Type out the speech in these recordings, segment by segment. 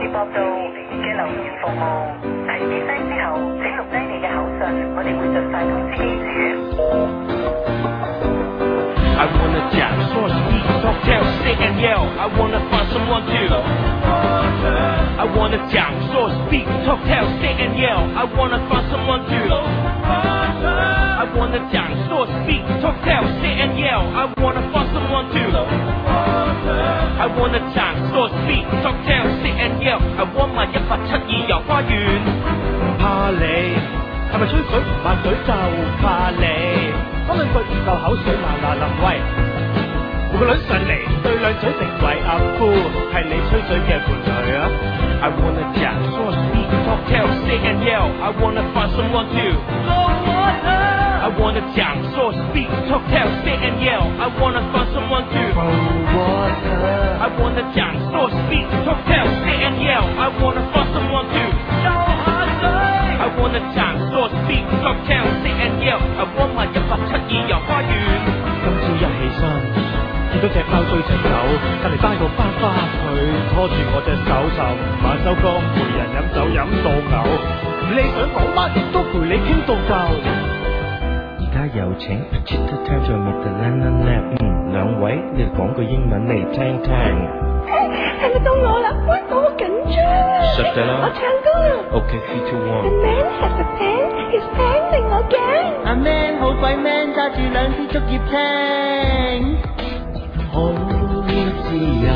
接駁到嘅留言服務，提示聲之後請錄低你嘅口信，我哋會盡快通知機主。 I wanna jam, source, speak, talk, tell, sit and yell. I wanna find someone to. I wanna jam, source, speak, talk, tell, sit and yell. I wanna find someone to. I wanna jam, source, speak, talk, tell, sit and yell. I wanna find someone to. I wanna jam, source, speak, talk, tell, sit and yell. I want my 172遊花園。怕你係咪吹水唔抹嘴就怕你？講兩句唔夠口水嗱嗱臨喂，換個女上嚟對兩嘴成為阿夫，係你吹水嘅伴侶啊 I wanna jam, source, speak, talk, tell, sit and yell. I wanna find someone to. I wanna jam, source, speak, talk, tell, sit and yell. I wanna find someone to. I wanna jam, source, speak, talk, tell, sit and yell. I wanna find someone to. I wanna jam, source, speak, talk, tell, sit and yell. I want my 172遊花園。今朝一起身，見到隻貓追隻狗，隔離班個班花佢拖住我隻手，尋晚收工陪人飲酒飲到嘔，唔理想講乜都陪你傾到夠。而家有請 Chita Time 在 Midland，兩位你哋講句英文嚟聽聽。 係咪到我啦？喂，我好緊張啊！ 實際啦， 我唱歌啊。 OK, 3, 2, 1。 The man has a pen, his pen 令我驚。 阿 Man 好鬼 man， 揸住兩支竹葉青，好自由，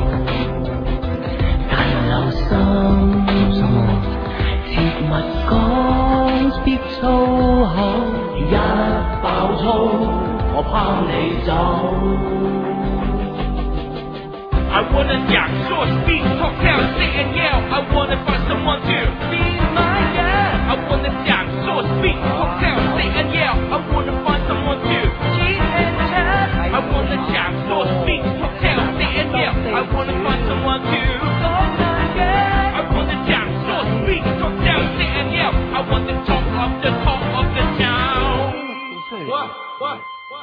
但留心，切勿講啲粗口，一爆粗我拋你走。 I wanna jam, source, speak, talk, tell, sit and yell. I wanna find someone to be my girl. I wanna jam, source, speak, talk, tell, sit and yell. I wanna find someone to cheat and chat. I wanna jam, source, speak, talk, tell, sit and yell. I wanna find someone to talk my girl. I wanna jam, source, speak, talk, tell, sit and yell. I want the top of the town. What?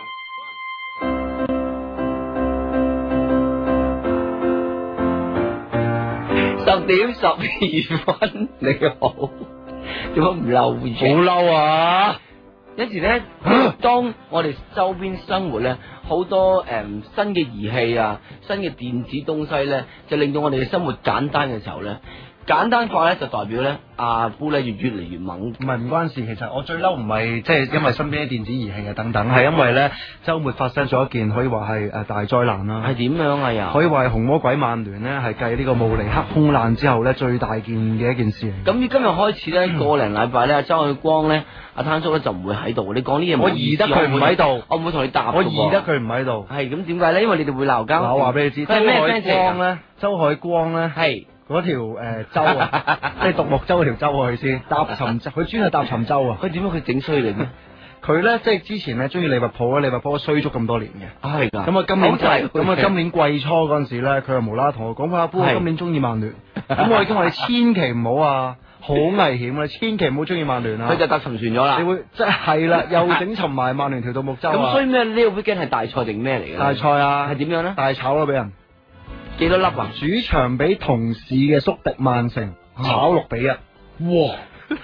10點12分，你好，點解唔嬲嘅？ 好嬲啊！ 有時咧，當我哋周邊生活咧，好多新嘅儀器啊，新嘅電子東西咧，就令到我哋嘅生活簡單嘅時候咧，簡單化咧就代表咧阿夫咧越嚟越猛。 唔係唔關事，其實我最嬲唔係即係因為身邊啲電子儀器啊等等，係因為咧週末發生咗一件可以話係大災難啦。 係點樣啊？又可以話係紅魔鬼曼聯咧係繼呢個慕尼黑空難之後咧最大件嘅一件事嚟。 咁於今日開始咧，個零禮拜咧，周海光咧，阿攤叔咧就唔會喺度。你講呢嘢， 我宜得佢唔喺度， 我唔會同你答。 我宜得佢唔喺度。 係咁點解咧？因為你哋會鬧交。 我話俾你知，周海光咧係。嗰條舟啊，即係獨木舟嗰條舟去先搭沉舟，佢專係搭沉舟啊！ 佢點解佢整衰你咩？ 佢咧即係之前咧中意利物浦咧，利物浦衰足咁多年嘅。 係㗎。 咁啊今年今年季初嗰陣時咧，佢又無啦啦同我講話，阿波今年中意曼聯。咁我已經話你千祈唔好啊，好危險啊！千祈唔好中意曼聯啊！ 佢就搭沉船咗啦。你會即係啦，又整沉埋曼聯條獨木舟啊！ 咁所以咩呢個 weekend 係大賽定咩嚟嘅？ 大賽啊！ 係點樣咧？ 大炒咯俾人。 幾多粒啊？ 主場俾同市嘅宿敵曼城炒6-1， 哇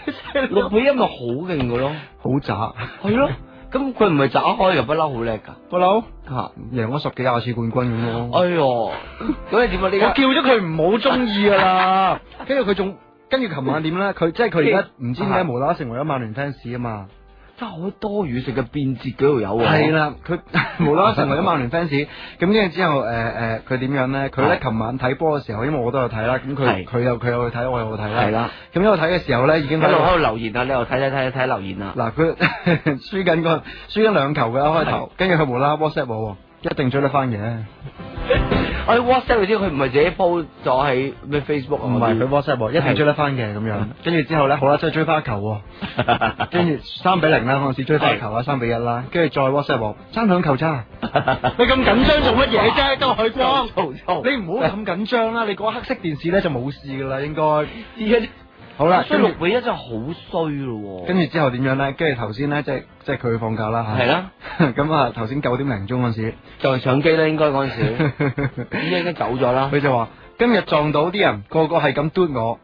！6-1咪好勁嘅咯， 好渣。 係咯，咁佢唔係渣開又不嬲好叻㗎， 不嬲嚇，贏咗10幾20次冠軍咁咯。 哎呦，咁你點啊？呢我叫咗佢唔好中意㗎啦，跟住琴晚點咧？佢即係佢而家唔知點解無啦啦成為咗曼聯 fans 啊嘛。 真係好多餘食嘅變節嗰度有喎。 係啦，佢無啦啦成為咗曼聯 fans，咁跟住之後佢點樣咧？佢咧琴晚睇波嘅時候，因為我都有睇啦，咁佢有去睇，我有去睇啦。係啦，咁因為睇嘅時候咧，已經喺度留言啊！你又睇留言啊！ 嗱，佢輸緊2球嘅一開頭，跟住佢無啦啦 WhatsApp 我，一定追得翻嘅。 我 WhatsApp 嗰啲佢唔係自己 po 咗喺咩 Facebook 唔係佢 WhatsApp 一定追得翻嘅咁樣。跟住之後咧，好啦，真係追翻一球，跟住3-0啦，嗰陣時追翻一球啊，3-1啦，跟住再 WhatsApp 我爭2球差，你咁緊張做乜嘢啫？周海光，你唔好咁緊張啦，你嗰黑色電視咧就冇事噶啦，應該。好啦， 所以6-1真係好衰咯。 跟住之後點樣咧？跟住頭先咧，即係佢放假啦嚇。係啦。咁啊，頭先9點零鐘嗰陣時， 就係搶機啦，應該嗰陣時，應該走咗啦。 佢就話： 今日撞到啲人個個係咁嘟我，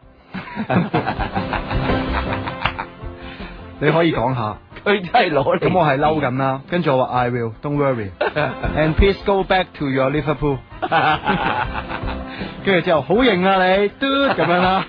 你可以講下。 佢真係攞嚟。 咁我係嬲緊啦，跟住我話 I will, don't worry, and please go back to your Liverpool。跟住之後好型啊你，嘟咁樣啦。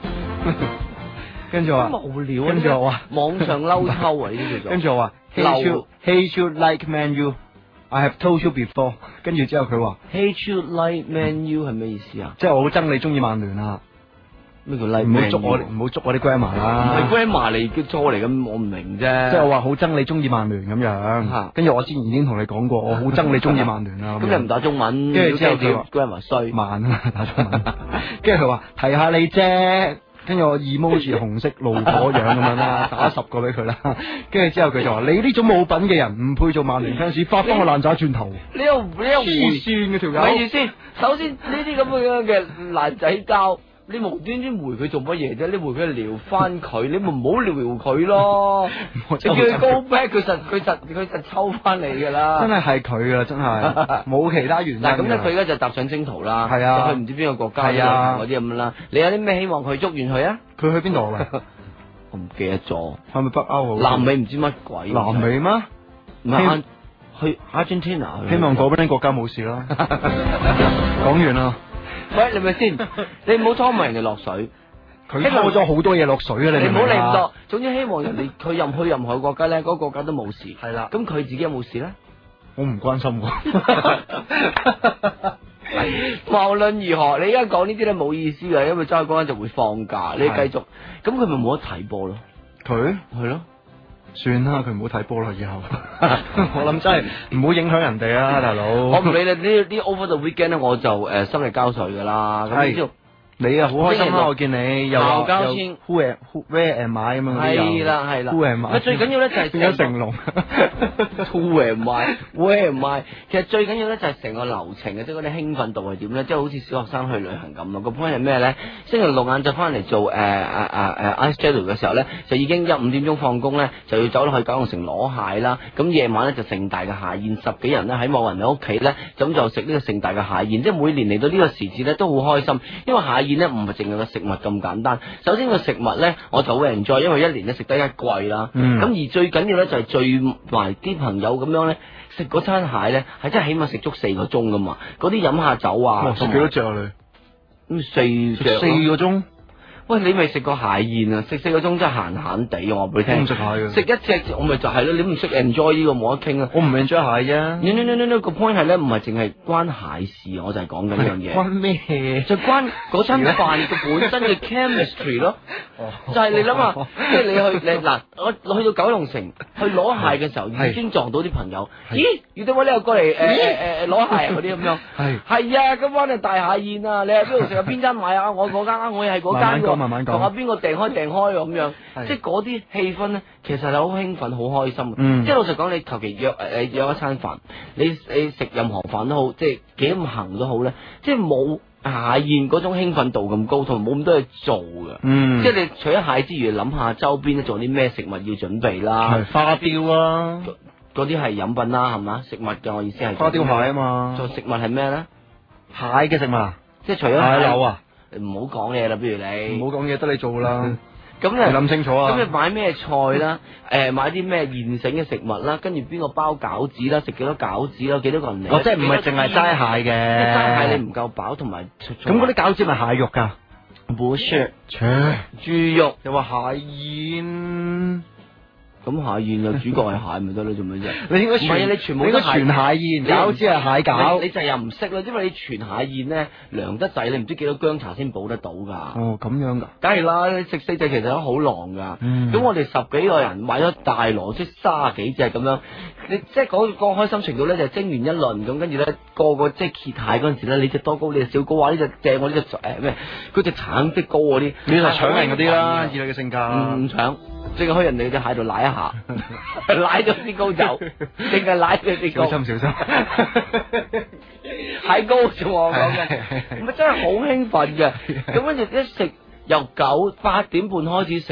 跟住我話無聊啊， 跟住我話網上嬲抽啊呢啲叫做。 跟住我話 hate you like Man U, I have told you before。跟住之後佢話 hate you like Man U 係咩意思啊？ 即係我好憎你中意曼聯啊！ 咩叫 like 唔好 Man 捉我， U？ 唔好捉我啲 grammar 唔啦。 係 grammar 嚟叫錯嚟咁，我唔明啫。 即係我話好憎你中意曼聯咁樣，跟住我之前已經同你講過，我好憎你中意曼聯啦。 咁你唔打中文， 跟住之後佢話 grammar 衰慢啊，打中文。跟住佢話提下你啫，跟住我 emoji 紅色怒火樣咁樣啦，打10個俾佢啦。跟住之後佢就話你呢種冇品嘅人唔配做曼聯 fans，發翻個爛渣轉頭。 你又黐線嘅條友。 咪住先，首先呢啲咁樣嘅爛仔交。你無端端回佢做乜嘢啫？你回佢撩翻佢，你咪唔好撩佢咯。你叫佢 go back， 佢實抽翻嚟噶啦。 真係佢噶，真係冇其他原因。 嗱咁咧，佢而家就踏上征途啦。 係啊， 去唔知邊個國家係啊嗰啲咁啦。你有啲咩希望佢捉完佢啊？ 佢去邊度啊？ 我唔記得咗。 係咪北歐？ 南美唔知乜鬼。 南美咩？ 唔係去 Argentina。 希望嗰邊國家冇事啦。講完啦。 喂，你咪先，你唔好拖埋人哋落水。 佢拖咗好多嘢落水啊！ 你唔好理咁多。總之希望人哋佢去任何國家咧，嗰個國家都冇事。 係啦。 咁佢自己有冇事咧？ 我唔關心喎。 無論如何，你而家講呢啲咧冇意思嘅，因為周海嗰陣就會放假，你繼續，咁佢咪冇得睇波咯？ 佢係咯。 算啦，佢唔好睇波啦，以後。我諗真係唔好影響人哋啊，大佬。 我唔理你呢啲 over the weekend 咧，我就心力交瘁噶啦。咁之後你啊好開心啦，我見你又鬧交先 where am I 咁樣嗰啲。 係啦。 Who am I？ 最緊要咧就係變咗成龍。 Who am I？Where am I？其實最緊要咧就係成個流程嘅，即係嗰啲興奮度係點咧？即係好似小學生去旅行咁咯。個 point 係咩咧？星期六晏晝翻嚟做ice jelly 嘅時候咧，就已經5點鐘放工咧，就要走落去九龍城攞蟹啦。咁夜晚咧就盛大嘅蟹宴，10幾人咧喺某人嘅屋企咧，咁就食呢個盛大嘅蟹宴。即係每年嚟到呢個時節咧都好開心，因為蟹宴咧唔係淨係個食物咁簡單。首先個食物咧我就好 enjoy，因為一年咧食得一季啦。咁而最緊要咧就係聚埋啲朋友咁樣咧，食嗰餐蟹咧係真係起碼食足4個鐘噶嘛。嗰啲飲下酒啊， 食幾多隻啊你？ 咁4隻。 4個鐘。 喂，你未食過蟹宴啊？食4個鐘真係閒閒地，我話俾你聽。 唔食蟹嘅。 食一隻我咪就係咯，你唔識 enjoy 呢個冇得傾啊！ 我唔 enjoy 蟹啫。 no 個 point 係咧，唔係淨係關蟹事，我就係講緊呢樣嘢。 關咩？ 就關嗰餐飯嘅本身嘅 chemistry 咯。就係你諗下，即係你嗱，我去到九龍城去攞蟹嘅時候，已經撞到啲朋友。咦？遇到我你又過嚟攞蟹嗰啲咁樣。係啊，今晚係大蟹宴啊！你喺邊度食啊？邊間買啊？我嗰間啊，我係嗰間。 慢慢講， 同阿邊個訂開咁樣，即係嗰啲氣氛咧，其實係好興奮、好開心。即係老實講，你求其約一餐飯，你食任何飯都好，即係幾咁行都好咧，即係冇蟹宴嗰種興奮度咁高，同埋冇咁多嘢做嘅。即係你除咗蟹之餘，諗下周邊咧仲有啲咩食物要準備啦。 花雕啊， 嗰啲係飲品啦，係嘛？食物嘅我意思係花雕蟹啊嘛。 做食物係咩咧？ 蟹嘅食物， 即係除咗蟹柳啊。 唔好講嘢啦，不如你唔好講嘢，得你做啦。 咁你諗清楚啊！ 咁你買咩菜啦？買啲咩現成嘅食物啦？跟住邊個包餃子啦？食幾多餃子啦？幾多個人嚟？ 即係唔係淨係齋蟹嘅？ 齋蟹你唔夠飽，同埋咁嗰啲餃子咪蟹肉㗎？ 唔係，豬肉又話蟹宴。 咁蟹宴又主角係蟹咪得咯，做咩啫？ 你應該唔係啊！你全部都全蟹宴，餃子係蟹餃。 你就又唔識啦，因為你全蟹宴咧涼得滯，你唔知幾多薑茶先補得到㗎。 哦，咁樣㗎。梗係啦，你食4隻其實都好狼㗎。咁我哋10幾個人買咗大籮，即係30幾隻咁樣。你即係嗰個開心程度咧，就蒸完一輪咁，跟住咧個個即係揭蟹嗰陣時咧，你隻多高，你隻小高，話呢隻正，我呢隻咩？嗰隻橙色高嗰啲， 你就搶人嗰啲啦，以你嘅性格。 唔搶。淨係去人哋隻蟹度舐一下，舐咗啲膏走，淨係舐咗啲膏。 小心。 蟹膏啫我講嘅，咪真係好興奮嘅。咁跟住一食由8點半開始食，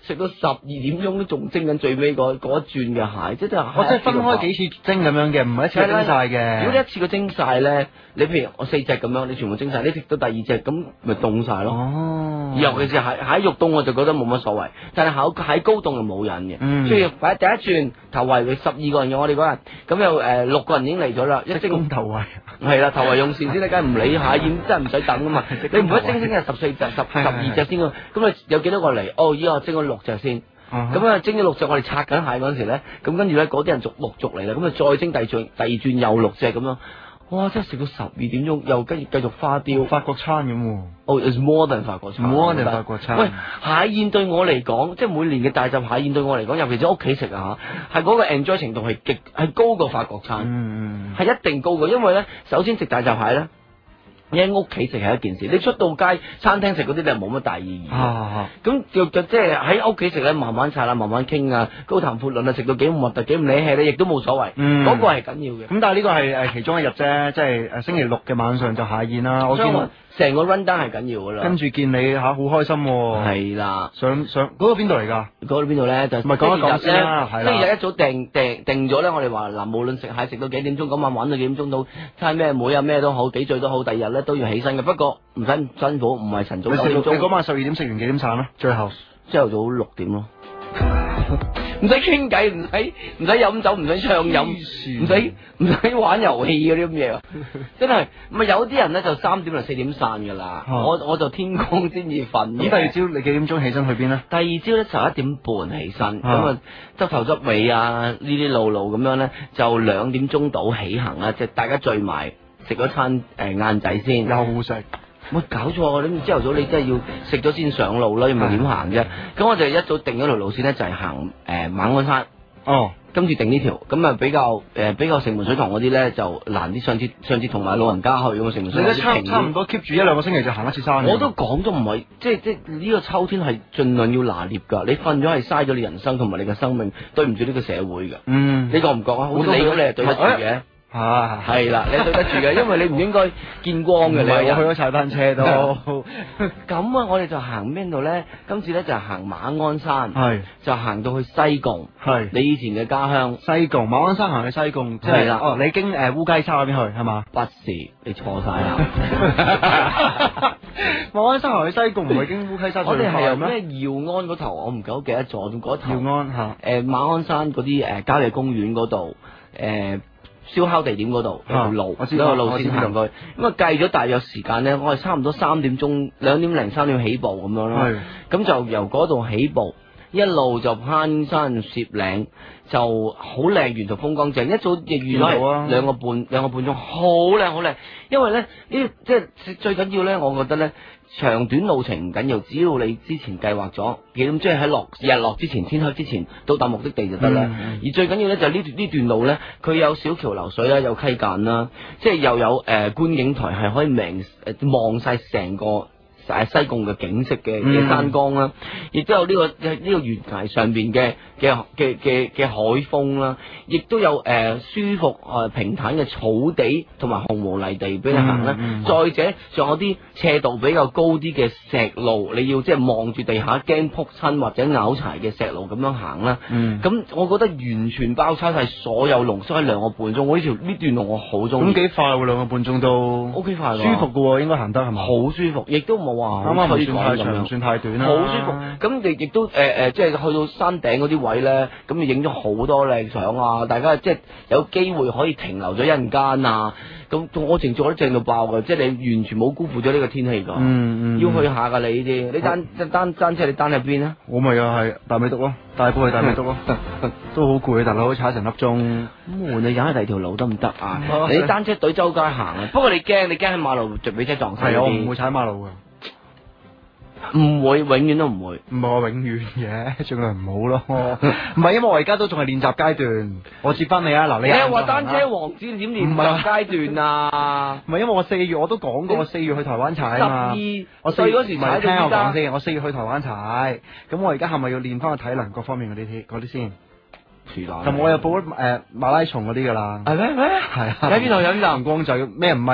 食到12點鐘都仲蒸緊最尾嗰一轉嘅蟹，即係我即係分開幾次蒸咁樣嘅，唔係一次蒸晒嘅。 如果你一次過蒸晒咧，你譬如我4隻咁樣，你全部蒸晒，你食到第二隻咁咪凍晒咯。 哦， 尤其是蟹肉凍我就覺得冇乜所謂，但係蟹膏凍就冇癮嘅。所以擺第一轉頭圍佢12個人嘅，我哋嗰日咁又6個人已經嚟咗啦，一蒸頭圍係啦，頭圍用膳先，你梗係唔理蟹宴，真係唔使等噶嘛。你唔可以蒸係14隻、12隻先㗎，咁你有幾多個嚟？哦，依家我蒸咗6隻先。咁啊，蒸咗6隻，我哋拆緊蟹嗰陣時咧，咁跟住咧嗰啲人陸續嚟啦，咁啊再蒸第二轉又6隻咁樣，哇！真係食到12點鐘，又跟住繼續花雕法國餐咁喎。 哦，it's more than 法國餐。 more than 法國餐。 喂，蟹宴對我嚟講，即係每年嘅大閘蟹宴對我嚟講，尤其是屋企食啊嚇，係嗰個 enjoy 程度係高過法國餐，係一定高過，因為咧，首先食大閘蟹咧。你喺屋企食係一件事，你出到街餐廳食嗰啲你係冇乜大意義。咁就即係喺屋企食咧，慢慢拆啦，慢慢傾啊，高談闊論啊，食到幾咁核突幾唔理氣咧，亦都冇所謂。嗰個係緊要嘅。 咁但係呢個係其中一日啫，即係星期6嘅晚上就蟹宴啦。我見成個 run down 係緊要噶啦。 跟住見你好開心。 係啦。 上嗰個邊度嚟㗎？ 嗰個邊度咧？就唔係講一講先啦。係啦。 星期日一早定咗咧，我哋話嗱，無論食蟹食到幾點鐘，咁晚玩到幾點鐘到，猜咩妹啊咩都好，幾醉都好，第二日咧都要起身嘅。不過唔使咁辛苦，唔係晨早9點鐘。 你嗰晚12點食完幾點散啦？最後朝頭早6點咯。唔使傾偈，唔使飲酒，唔使暢飲，唔使玩遊戲嗰啲咁嘢，真係咪有啲人咧就3點就4點散噶啦，我就天光先至瞓。咁第二朝你幾點鐘起身去邊咧？ 第二朝咧11點半起身，咁啊執頭執尾啊呢啲路咁樣咧，就2點鐘到起行啦，即係大家聚埋食咗餐晏仔先。 又食。 冇搞錯，你朝頭早你真係要食咗先上路啦，要咪點行啫？咁我哋一早定咗條路線咧，就係行馬鞍山。 哦， 跟住定呢條，咁啊比較城門水塘嗰啲咧就難啲。上次同埋老人家去咁城門水塘。 你都差唔多 keep 住1-2個星期就行一次山。 我都講咗唔係，即係呢個秋天係盡量要拿捏㗎。你瞓咗係嘥咗你人生同埋你嘅生命，對唔住呢個社會㗎。你覺唔覺啊？好似你咁，你係對得住嘅。係啦，你對得住嘅，因為你唔應該見光嘅。你我去咗踩單車都咁啊！我哋就行邊度咧？今次咧就行馬鞍山，就行到去西貢，你以前嘅家鄉西貢。馬鞍山行去西貢，即係啦。哦，你經烏雞沙嗰邊去係嘛？ 不是，你錯晒啦。 馬鞍山行去西貢唔係經烏雞沙， 我哋係由咩耀安嗰頭，我唔記得咗嗰頭。 耀安嚇。 馬鞍山嗰啲郊野公園嗰度燒烤地點嗰度有條路，有個路線行去，咁啊計咗大約時間咧，我係差唔多3點鐘2點零3點起步咁樣咯，咁就由嗰度起步，一路就攀山涉嶺，就好靚，沿途風光正，一早亦預咗係兩個半鐘，好靚好靚，因為咧呢即係最緊要咧，我覺得咧。長短路程唔緊要，只要你之前計劃咗幾點，即係喺日落之前、天黑之前到達目的地就得啦。而最緊要咧就係呢段路咧，佢有小橋流水啦，有溪澗啦，即係又有觀景台係可以望晒成個西貢嘅景色嘅山崗啦，亦都有呢個懸崖上邊嘅海風啦，亦都有舒服平坦嘅草地同埋紅毛泥地俾你行啦。再者仲有啲斜度比較高啲嘅石路，你要即係望住地下驚撲親或者拗柴嘅石路咁樣行啦。咁我覺得完全包抄晒所有濃縮喺2個半鐘。我呢段路我好中意。 咁幾快喎？2個半鐘都 OK 快， 舒服嘅喎，應該行得係咪？ 好舒服，亦都冇話啱啱唔算太長，唔算太短啦。 好舒服。咁你亦都即係去到山頂嗰啲位咧，咁你影咗好多靚相啊！大家即係有機會可以停留咗一陣間啊！咁我淨做得正到爆嘅，即係你完全冇辜負咗呢個天氣㗎。要去下㗎你呢啲。你單車你單喺邊啊？ 我咪又係大美督咯，大埔係大美督咯，都好攰，大佬踩成粒鐘。 咁換你踩下第二條路得唔得啊？你單車隊周街行啊！不過你驚喺馬路就俾車撞死。 係我唔會踩馬路㗎。 唔會，永遠都唔會。 唔係我永遠嘅，盡量唔好咯。唔係因為我而家都仲係練習階段。我接翻你啊！嗱，你係話單車王子點練習階段啊？ 唔係因為我4月我都講過，我4月去台灣踩啊嘛。我 4月嗰時踩聽我講先，我4月去台灣踩。咁我而家係咪要練翻個體能各方面嗰啲先？咁我又報咗馬拉松嗰啲噶啦。 係咩？ 係啊。 喺邊度有啲陽光就咩唔係啊？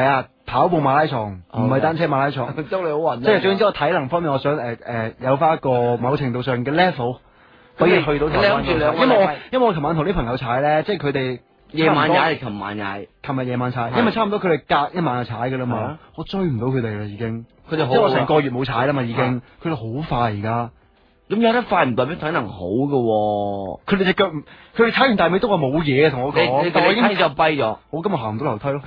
跑步馬拉松，唔係單車馬拉松。 祝你好運。 即係總之我體能方面，我想有翻一個某程度上嘅 level，可以去到台灣。因為我琴晚同啲朋友踩咧，即係佢哋夜晚踩，琴晚踩， 琴日夜晚踩，因為差唔多佢哋隔一晚就踩噶啦嘛，我追唔到佢哋啦已經。 佢哋好， 因為我成個月冇踩啦嘛已經，佢哋好快而家。 咁有得快唔代表體能好噶， 佢哋隻腳，佢哋踩完大尾都話冇嘢同我講， 但我已經就跛咗， 我今日行唔到樓梯咯。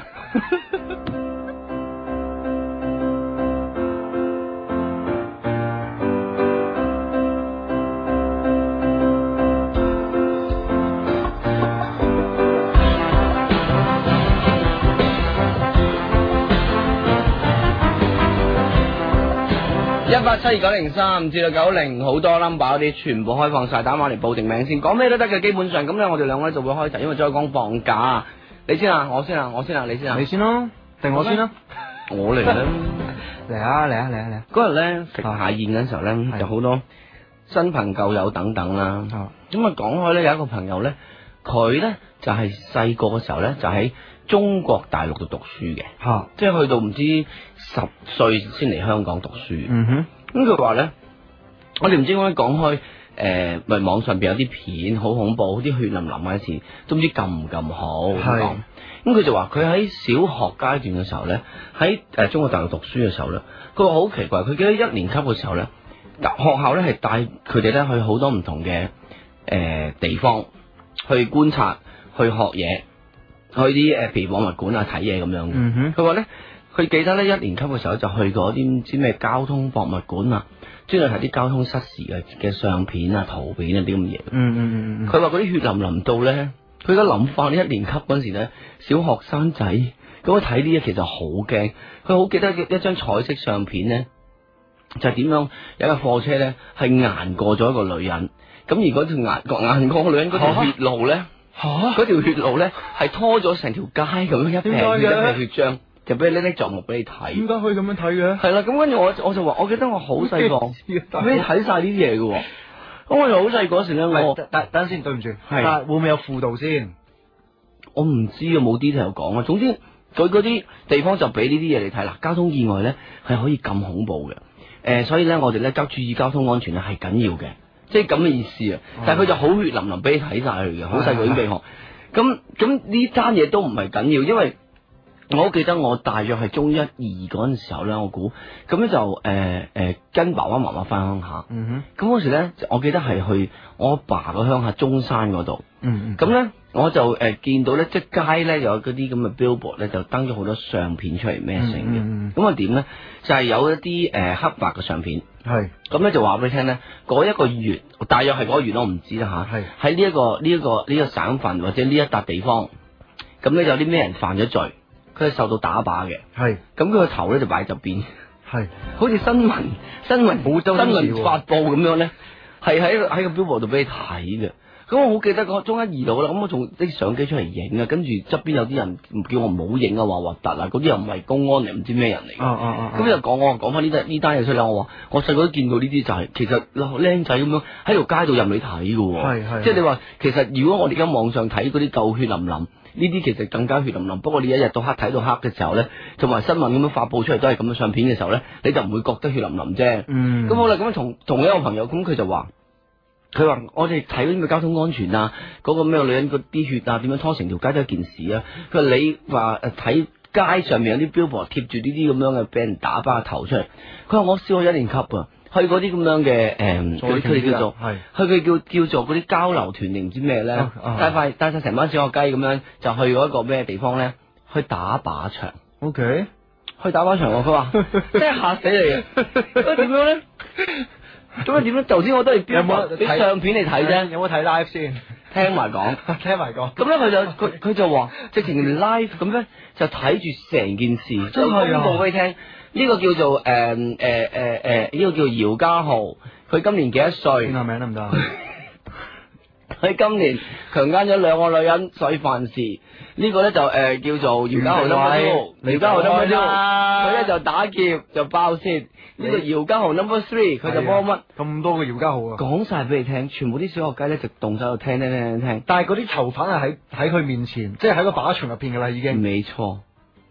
1872903至到90好多 number 嗰啲全部開放晒，打碼嚟報定名先，講咩都得嘅。基本上咁咧，我哋兩個咧就會開題，因為再講放假。你先啊，我先啊，我先啊，你先啊， 你先咯，定我先啦？ 我嚟啦， 嚟啊嚟啊嚟啊嚟啊！ 嗰日咧食下宴嗰陣時候咧，就好多新朋舊友等等啦。咁啊講開咧，有一個朋友咧，佢咧就係細個嘅時候咧，就喺中國大陸度讀書嘅，即係去到唔知10歲先嚟香港讀書。咁佢話咧，我哋唔知點解講開，咪網上邊有啲片好恐怖，啲血淋淋嘅事，都唔知撳唔撳好。咁佢就話佢喺小學階段嘅時候咧，喺中國大陸讀書嘅時候咧，佢話好奇怪，佢記得1年級嘅時候咧，學校咧係帶佢哋咧去好多唔同嘅地方去觀察、去學嘢。去啲譬如博物館啊睇嘢咁樣嘅，佢話咧，佢記得咧1年級嘅時候就去過啲唔知咩交通博物館啊，專係睇啲交通失事嘅相片啊、圖片啊啲咁嘅嘢。佢話嗰啲血淋淋到咧，佢而家諗翻呢1年級嗰陣時咧，小學生仔咁樣睇啲嘢其實好驚。佢好記得一張彩色相片咧，就係點樣有一架貨車咧係捱過咗一個女人，咁而嗰條捱過個女人嗰條血路咧。嗰條血路咧係拖咗成條街咁樣一撇血漿，就俾你拎作目俾你睇。點解可以咁樣睇嘅？係啦，咁跟住我就話，我記得我好細個，俾你睇晒呢啲嘢嘅。咁我又好細嗰時咧， 等陣先，對唔住，但會唔會有輔導先？ 我唔知啊，冇 detail 講啊。總之佢嗰啲地方就俾呢啲嘢你睇啦。交通意外咧係可以咁恐怖嘅，所以咧我哋咧注意交通安全咧係緊要嘅。即係咁嘅意思啊！但係佢就好血淋淋俾你睇晒佢嘅，好細個已經俾學。咁呢單嘢都唔係緊要，因為我好記得我大約係中1、2嗰陣時候咧，我估咁咧就跟爸爸媽媽翻鄉下。咁嗰時咧，我記得係去我阿爸個鄉下中山嗰度。咁咧我就見到咧，即係街咧有嗰啲咁嘅 billboard 咧，就登咗好多相片出嚟咩成嘅。咁啊點咧？就係有一啲黑白嘅相片。咁咧就話俾你聽咧，嗰一個月，大約係嗰個月我唔知啦吓。喺呢一個省份或者呢一笪地方，咁咧有啲咩人犯咗罪，佢係受到打靶嘅。咁佢個頭咧就擺喺側邊。好似新聞發布咁樣咧，係喺個 billboard 度俾你睇嘅。咁我好記得中1、2度啦，咁我仲拎相機出嚟影啊，跟住側邊有啲人叫我唔好影啊，話核突啊，嗰啲又唔係公安嚟，唔知咩人嚟。咁就講翻呢單嘢出嚟，我話我細個都見過呢啲，就係其實僆仔咁樣喺條街度任你睇嘅。即係你話其實如果我哋而家網上睇嗰啲夠血淋淋，呢啲其實更加血淋淋。不過你一日到黑睇到黑嘅時候咧，同埋新聞咁樣發佈出嚟都係咁嘅相片嘅時候咧，你就唔會覺得血淋淋啫。咁好啦，咁同一個朋友，咁佢就話。佢話我哋睇嗰啲嘅交通安全啊，嗰個咩女人嗰啲血啊，點樣拖成條街都係一件事啊。佢話你話睇街上面有啲 billboard 貼住呢啲咁樣嘅俾人打巴頭出嚟。佢話我小學1年級啊，去嗰啲咁樣嘅佢哋叫做叫做嗰啲交流團定唔知咩咧，帶晒成班小學雞咁樣就去嗰一個咩地方咧，去打靶場。去打靶場喎，佢話真係嚇死你啊！點樣咧？咁啊點咧？頭先我都係俾相片你睇啫， 有冇睇 live 先？ 聽埋講。咁咧佢就話，直情 live 咁咧就睇住成件事，真係公佈俾你聽。呢個叫做呢個叫姚家豪，佢今年幾多歲？ 個名得唔得？ 佢今年強姦咗2個女人，所以犯事。呢個咧就叫做姚家豪number 2，姚家豪number 2，佢咧就打劫就爆竊。呢個姚家豪 number 3，佢就幫乜？ 咁多個姚家豪啊！ 講晒俾你聽，全部啲小學雞咧就動手度聽。但係嗰啲囚犯係喺佢面前，即係喺個靶場入邊噶啦，已經。 冇錯。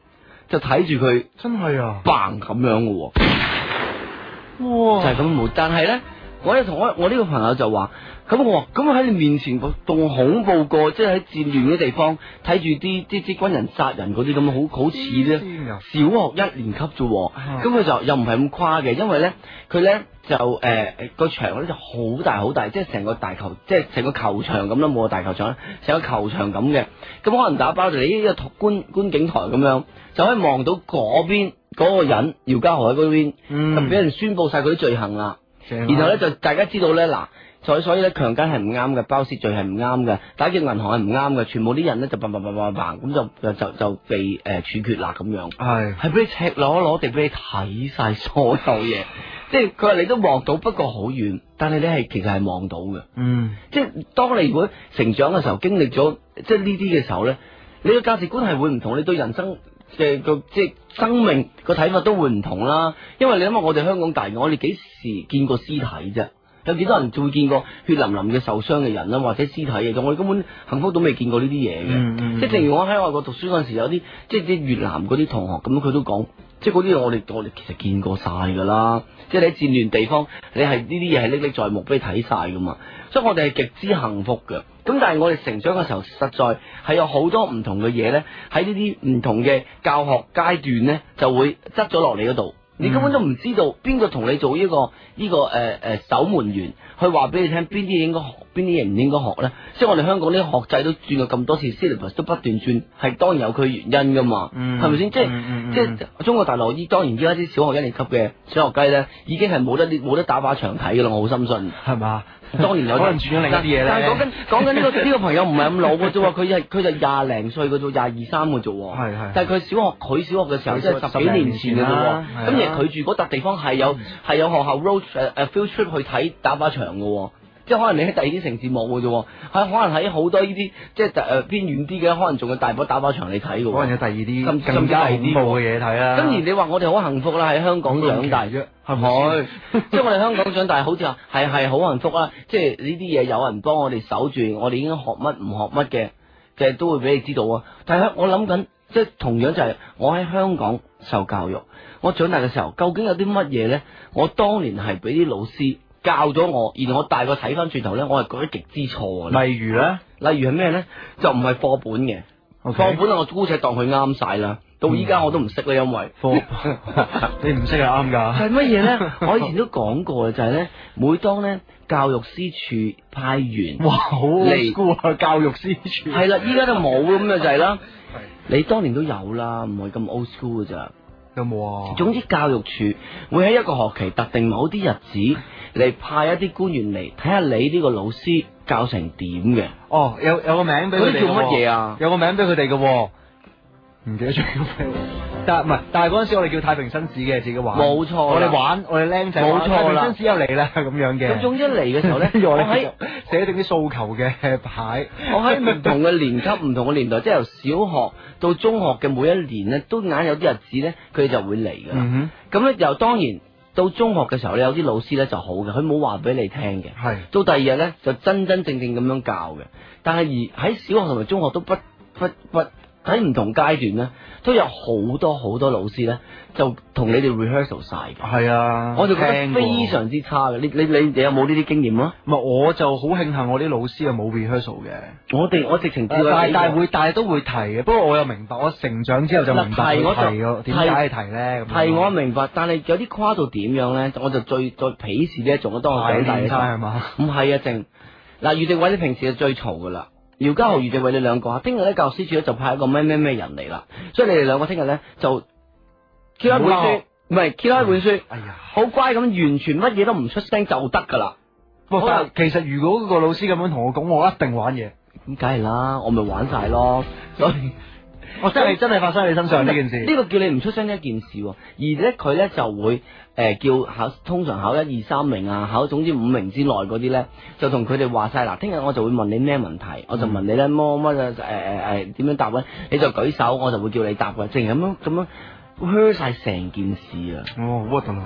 就睇住佢真係啊， 嘭咁樣嘅喎， 哇！ 就係咁冇。但係咧，我咧同我呢個朋友就話，咁我話咁喺你面前仲恐怖過，即係喺戰亂嘅地方睇住啲軍人殺人嗰啲咁，好似咧小學1年級啫喎。咁佢就又唔係咁誇嘅，因為咧佢咧就個場咧就好大好大，即係成個大球，即係成個球場咁啦，冇個大球場，成個球場咁嘅。咁可能打包就你呢個觀景台咁樣，就可以望到嗰邊嗰個人姚家豪喺嗰邊，就俾人宣佈晒佢啲罪行啦。然後咧就大家知道咧嗱。所以咧強姦係唔啱嘅，包竊罪係唔啱嘅，打劫銀行係唔啱嘅，全部啲人咧就咁就被處決啦咁樣。係俾你赤裸裸地俾你睇晒所有嘢，即係佢話你都望到，不過好遠，但係你係其實係望到嘅。即係當你如果成長嘅時候經歷咗即係呢啲嘅時候咧，你嘅價值觀係會唔同，你對人生嘅即係生命個睇法都會唔同啦。因為你諗下，我哋香港大嘅，我哋幾時見過屍體啫？有幾多人就會見過血淋淋嘅受傷嘅人啦，或者屍體嘅？我哋根本幸福都未見過呢啲嘢嘅。即係正如我喺外國讀書嗰陣時，有啲即係啲越南嗰啲同學咁，佢都講，即係嗰啲我哋其實見過晒㗎啦。即係你喺戰亂地方，你係呢啲嘢係歷歷在目，俾你睇晒㗎嘛。所以我哋係極之幸福嘅。咁但係我哋成長嘅時候，實在係有好多唔同嘅嘢咧，喺呢啲唔同嘅教學階段咧，就會執咗落嚟嗰度。你根本都唔知道邊個同你做呢個守門員，去話俾你聽邊啲嘢應該學，邊啲嘢唔應該學咧。即係我哋香港啲學制都轉過咁多次 syllabus 都不斷轉，係當然有佢原因噶嘛，係咪先？即係中國大陸當然而家啲小學1年級嘅小學雞咧，已經係冇得打靶場睇噶啦，我好深信，係嘛？當然有可能轉咗另一啲嘢咧。但係講緊呢個朋友唔係咁老嘅啫喎，佢就20零歲嘅啫，22、23嘅啫喎。係。但係佢小學嘅時候即係10幾年前嘅啫喎。咁而佢住嗰笪地方係有學校 road field trip 去睇打靶場嘅喎。即係可能你喺第二啲城市冇嘅啫，可能喺好多呢啲即係偏遠啲嘅，可能仲有大把打靶場你睇嘅。可能有第二啲更加恐怖嘅嘢睇啦。咁而你話我哋好幸福啦，喺香港長大啫，係咪？即係我哋香港長大，好似話係好幸福啦。即係呢啲嘢有人幫我哋守住，我哋應該學乜唔學乜嘅，其實都會俾你知道啊。但係我諗緊，即係同樣就係我喺香港受教育，我長大嘅時候究竟有啲乜嘢咧？我當年係俾啲老師教咗我，然後我大個睇翻轉頭咧，我係覺得極之錯嘅。例如係咩咧？就唔係課本嘅，課本我姑且當佢啱晒啦。到依家我都唔識啦，因為你唔識係啱噶。係乜嘢咧？我以前都講過嘅，就係咧，每當咧教育司處派員，哇，好 old school 啊！教育司處係啦，依家都冇咁嘅就係啦。你當年都有啦，唔係咁 old school 嘅咋。有冇啊？總之教育處會喺一個學期特定某啲日子嚟派一啲官員嚟睇下你呢個老師教成點嘅。哦，有個名俾佢哋。嗰啲叫乜嘢啊？有個名俾佢哋嘅，唔記得咗叫咩？但係嗰陣時我哋叫太平紳士嘅，自己玩。冇錯，我哋僆仔冇錯啦。太平紳士又嚟啦，咁樣嘅。咁總之嚟嘅時候咧，我喺寫定啲訴求嘅牌。我喺唔同嘅年級、唔同嘅年代，即係由小學到中學嘅每一年咧，都硬有啲日子咧，佢哋就會嚟噶啦。咁咧又當然到中學嘅時候咧，有啲老師咧就好嘅，佢冇話俾你聽嘅。係。到第二日咧，就真正咁樣教嘅。但係而喺小學同埋中學都不喺唔同階段咧，都有好多老師咧，就同你哋 rehearsal 晒嘅。係啊，我就覺得非常之差嘅。你有冇呢啲經驗啊？唔係，我就好慶幸我啲老師係冇 rehearsal 嘅。我直情知道，但係都會提嘅。不過我又明白，我成長之後就明白佢提嘅點解提咧。係我明白，但係有啲誇到點樣咧，我就最鄙視呢一種咯。當我長大嘅時候係嘛？唔係啊，嗱，余定偉你平時係最嘈噶啦。姚家豪、余定偉你兩個，聽日咧教師處咧就派一個咩人嚟啦，所以你哋兩個聽日咧就揭開本書，唔係揭開本書，哎呀，好乖咁，完全乜嘢都唔出聲就得噶啦。其實如果個老師咁樣同我講，我一定玩嘢。咁梗係啦，我咪玩晒咯。所以我真係發生喺你身上呢件事。呢個叫你唔出聲一件事，而咧佢咧就會叫通常考1、2、3名啊，考總之5名之內嗰啲咧，就同佢哋話晒嗱，聽日我就會問你咩問題，我就問你咧乜點樣答咧，你就舉手，我就會叫你答嘅，淨係咁樣 hurt 晒成件事啊！哦，好核突啊！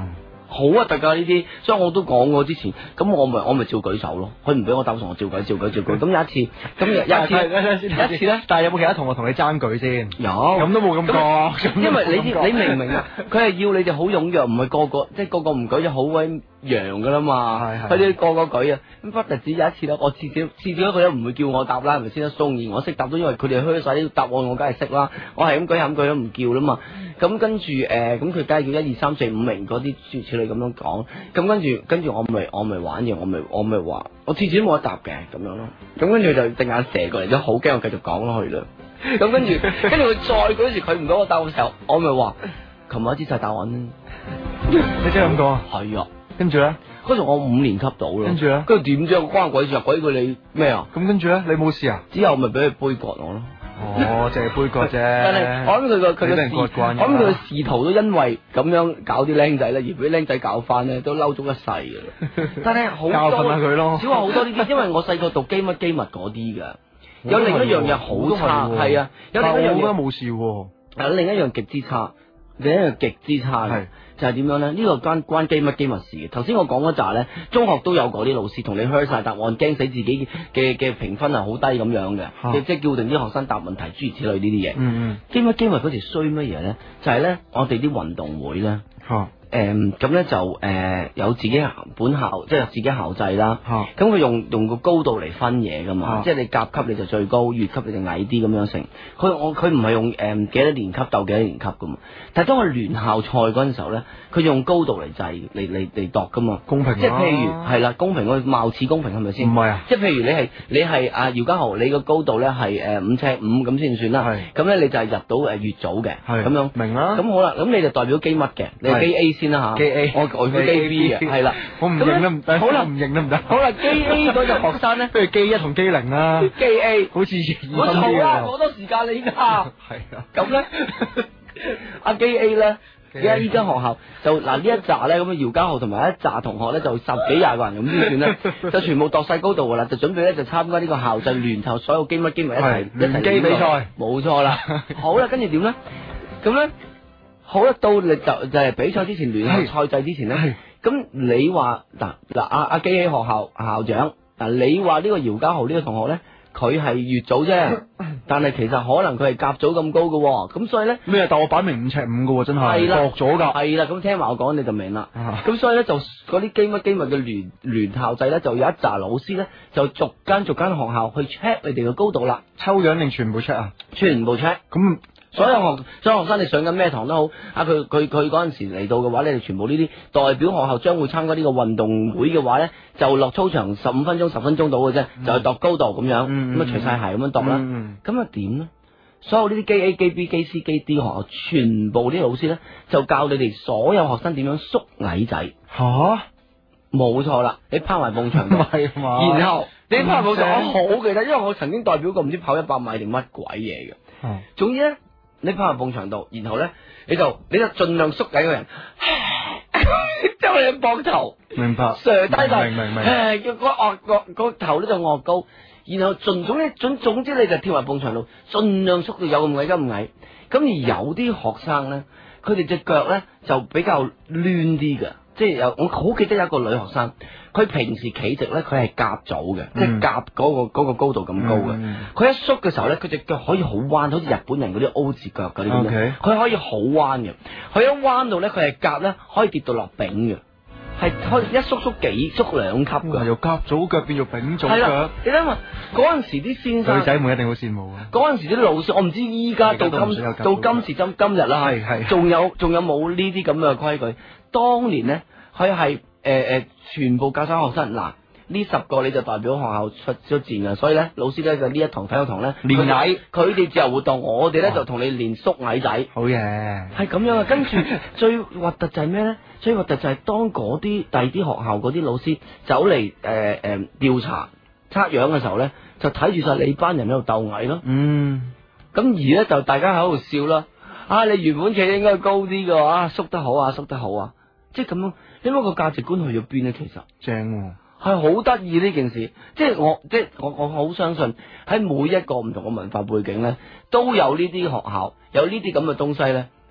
好核突㗎呢啲，所以我都講過之前，咁我咪照舉手咯，佢唔俾我鬥，我照舉。咁有一次，有一次咧， 但係有冇其他同學同你爭舉先？ 有， 咁都冇咁講。 因為你明唔明啊？佢係要你哋好踴躍，唔係個個即係個個唔舉就好鬼揚㗎啦嘛。佢哋個個舉啊，咁不特止有一次咧，我次次佢都唔會叫我答啦，係咪先？宋然我識答都因為佢哋虛晒啲答案，我梗係識啦。我係咁舉都唔叫啦嘛。咁跟住咁佢梗係叫1、2、3、4、5名嗰啲諸如此類咁樣講。咁跟住我咪玩嘢，我咪話我次次都冇得答嘅咁樣咯。咁跟住就隻眼射過嚟咗，好驚我繼續講落去啦。咁跟住佢再嗰時佢唔俾我答嘅時候，我咪話琴日知晒答案啦。 你真係咁講啊？ 係啊。 跟住咧， 嗰時我5年級到咯。跟住咧，點啫？關鬼事啊！鬼佢你咩啊？ 咁跟住咧，你冇事啊？ 之後咪俾佢杯葛我咯。 哦，淨係杯葛啫。 但係我諗佢嘅仕途都因為咁樣搞啲僆仔咧，而俾僆仔搞翻咧，都嬲足一世噶啦。但係好多教訓下佢咯。 小學好多呢啲，因為我細個讀機密嗰啲㗎。有另一樣嘢好差，係啊，有另一樣嘢冇事喎。有另一樣極之差，嘅就係點樣咧？呢個關機密事嘅。頭先我講嗰扎咧，中學都有嗰啲老師同你開晒答案，驚死自己嘅評分係好低咁樣嘅，即係叫定啲學生答問題諸如此類呢啲嘢。機密嗰條衰乜嘢咧？就係咧，我哋啲運動會咧。咁咧就有自己本校，即係自己校制啦。咁佢用個高度嚟分嘢噶嘛，即係你甲級你就最高，乙級你就矮啲咁樣成。佢唔係用幾多年級鬥幾多年級噶嘛。但係當佢聯校賽嗰陣時候咧，佢用高度嚟制嚟度噶嘛。公平，即係譬如係啦，公平，我貌似公平係咪先？唔係啊，即係譬如你係姚家豪，你個高度咧係5尺5咁先算啦。咁咧你就係入到乙組嘅，咁樣明啦。咁好啦，咁你就代表機乜嘅，你係機 A。先啦吓，機 A，我改佢機 B 嘅，係啦，我唔認得唔得，好啦，唔認得唔得，好啦，機 A 嗰隻學生咧，不如機1同機0啦，機 A 好似好嘈啊，好多時間你依家，係啊，咁咧，阿機 A 咧，而家依間學校就嗱呢一紮咧，咁啊姚家豪同埋一紮同學咧，就10幾20個人咁先算啦，就全部度晒高度噶啦，就準備咧就參加呢個校際聯籌，所有機乜機物一齊機比賽，冇錯啦，好啦，跟住點咧？咁咧。好啦，到你就係比賽之前，聯校賽制之前咧，咁你話嗱阿機 A 學校校長嗱，你話呢個姚家豪呢個同學咧，佢係乙組啫，但係其實可能佢係甲組咁高嘅，咁所以咧咩？但我擺明5尺5嘅，真係學咗噶，係啦，咁聽埋我講你就明啦。咁所以咧就嗰啲機密嘅聯校制咧，就有一紮老師咧，就逐間學校去 check 你哋嘅高度啦，抽樣定全部 check 啊？全部 check。咁所有學生你上緊咩堂都好，佢嗰陣時嚟到嘅話，你哋全部呢啲代表學校將會參加呢個運動會嘅話咧，就落操場15分鐘10分鐘到嘅啫，就係度高度咁樣，咁啊除晒鞋咁樣度啦，咁啊點咧？所有呢啲機 A、機 B、機 C、機 D 學校，全部啲老師咧就教你哋所有學生點樣縮矮仔。吓，冇錯啦，你拋埋埲牆度，然後你拋埋埲牆，我好記得，因為我曾經代表過唔知跑100米定乜鬼嘢嘅。總之咧。你趴喺埲牆度，然後咧，你就盡量縮緊個人，將你嘅膊頭，明白，上低就，明，個頭咧就昂高，然後總之你就跳埋埲牆度，盡量縮到有咁矮咁矮。咁而有啲學生咧，佢哋隻腳咧就比較攣啲嘅。即係我好記得有一個女學生，佢平時企直咧，佢係甲組嘅，即係甲嗰個高度咁高嘅。佢一縮嘅時候咧，佢隻腳可以好彎，好似日本人嗰啲 O 字腳嗰啲咁樣。佢可以好彎嘅，佢一彎到咧，佢係甲咧可以跌到落丙嘅，係可以一縮2級嘅。由甲組腳變做丙組腳。你諗下嗰陣時啲先生女仔們一定好羨慕啊！嗰陣時啲老師，我唔知依家到今日啦，係仲有冇呢啲咁嘅規矩？當年咧，佢係全部教晒學生嗱，呢10個你就代表學校出戰嘅，所以咧老師咧就呢一堂體育堂咧練矮，佢哋自由活動，我哋咧就同你練縮矮仔。好嘢，係咁樣啊！跟住最核突就係咩咧？最核突就係當嗰啲第二啲學校嗰啲老師走嚟調查測樣嘅時候咧，就睇住晒你班人喺度鬥矮咯。咁而咧就大家喺度笑啦。你原本企應該高啲嘅，縮得好啊，縮得好啊。即係咁樣，因為個價值觀去咗邊咧？其實正係好得意呢件事，即係我好相信喺每一個唔同嘅文化背景咧，都有呢啲學校有呢啲咁嘅東西咧，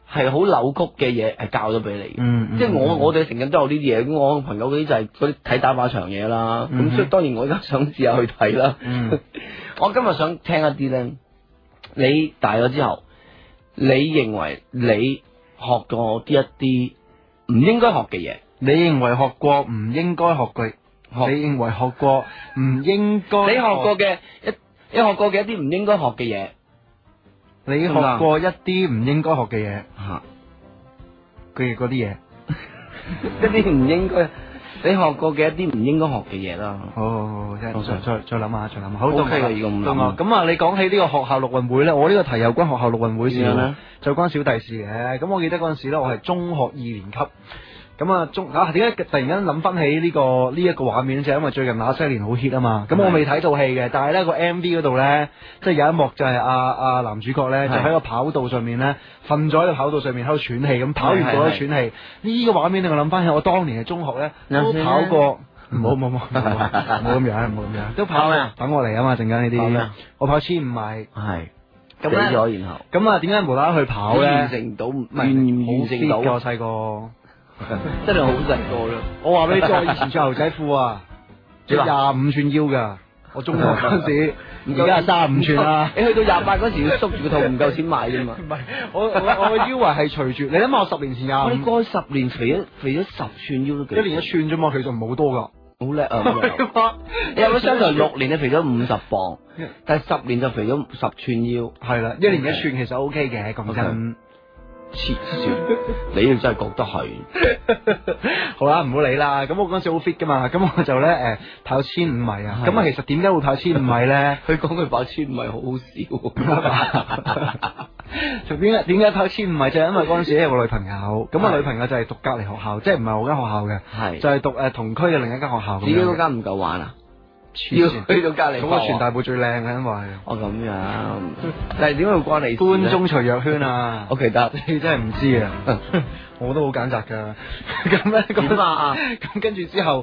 係好扭曲嘅嘢係教咗俾你嘅。即係我哋成日都有呢啲嘢。咁我朋友嗰啲就係嗰啲睇打靶場嘢啦。咁所以當然我而家想試下去睇啦。我今日想聽一啲咧，你大咗之後，你認為你學過啲一啲唔應該學嘅嘢？ 你認為學過唔應該學嘅？你認為學過唔應該？你學過嘅一啲唔應該學嘅嘢？你學過一啲唔應該學嘅嘢？吓，佢嗰啲嘢， 一啲唔應該。你學過嘅一啲唔應該學嘅嘢啦。 好，再諗下。好 OK 嘅，如果唔諗。 咁啊，你講起呢個學校陸運會咧，我呢個題有關學校陸運會事咧，就關小弟事嘅。咁我記得嗰陣時咧，我係中學2年級。咁啊，點解突然間諗翻起呢一個畫面，就係因為最近那些年好 hit 啊嘛。咁我未睇套戲嘅，但係咧個 MV 嗰度咧，即係有一幕就係阿男主角咧，就喺個跑道上面咧，瞓咗喺個跑道上面喺度喘氣，咁跑完過咗喘氣。呢個畫面令我諗翻起我當年嘅中學咧，都跑過。冇咁樣，都跑啊！等我嚟啊嘛，陣間呢啲。我跑15米。係。咁咧，然後咁啊，點解無啦啦去跑咧？完成到我細個。 真係好細個啦！ 我話俾你知，我以前着牛仔褲啊，着25寸腰噶。我中學嗰陣時，而家係35寸啦。 你去到28嗰時要縮住個肚，唔夠錢買啫嘛。 唔係，我個腰圍係隨住。你諗下，我10年前25。 你過去10年肥咗10寸腰都幾？ 一年1寸啫嘛，其實唔係好多噶。 好叻啊！你有冇相對6年你肥咗50磅，但係10年就肥咗10寸腰。 係啦，一年1寸其實 OK 嘅，講真。 黐線，你要真係覺得係。 好啦，唔好理啦。咁我嗰陣時好 fit 噶嘛，咁我就咧跑1500米啊。咁啊，其實點解會跑1500米咧？ 佢講佢跑1500米好好笑。 就點解跑1500米？就係因為嗰陣時有個女朋友，咁啊女朋友就係讀隔離學校，即係唔係我間學校嘅，就係讀同區嘅另一間學校。 自己嗰間唔夠玩啊？要去到隔離， 咁個全大埔最靚嘅，因為我咁樣，但係點解會關你事？ 關中徐若瑄啊， 我記得你真係唔知啊，我都好揀擇噶。咁咧點啊？ 咁跟住之後，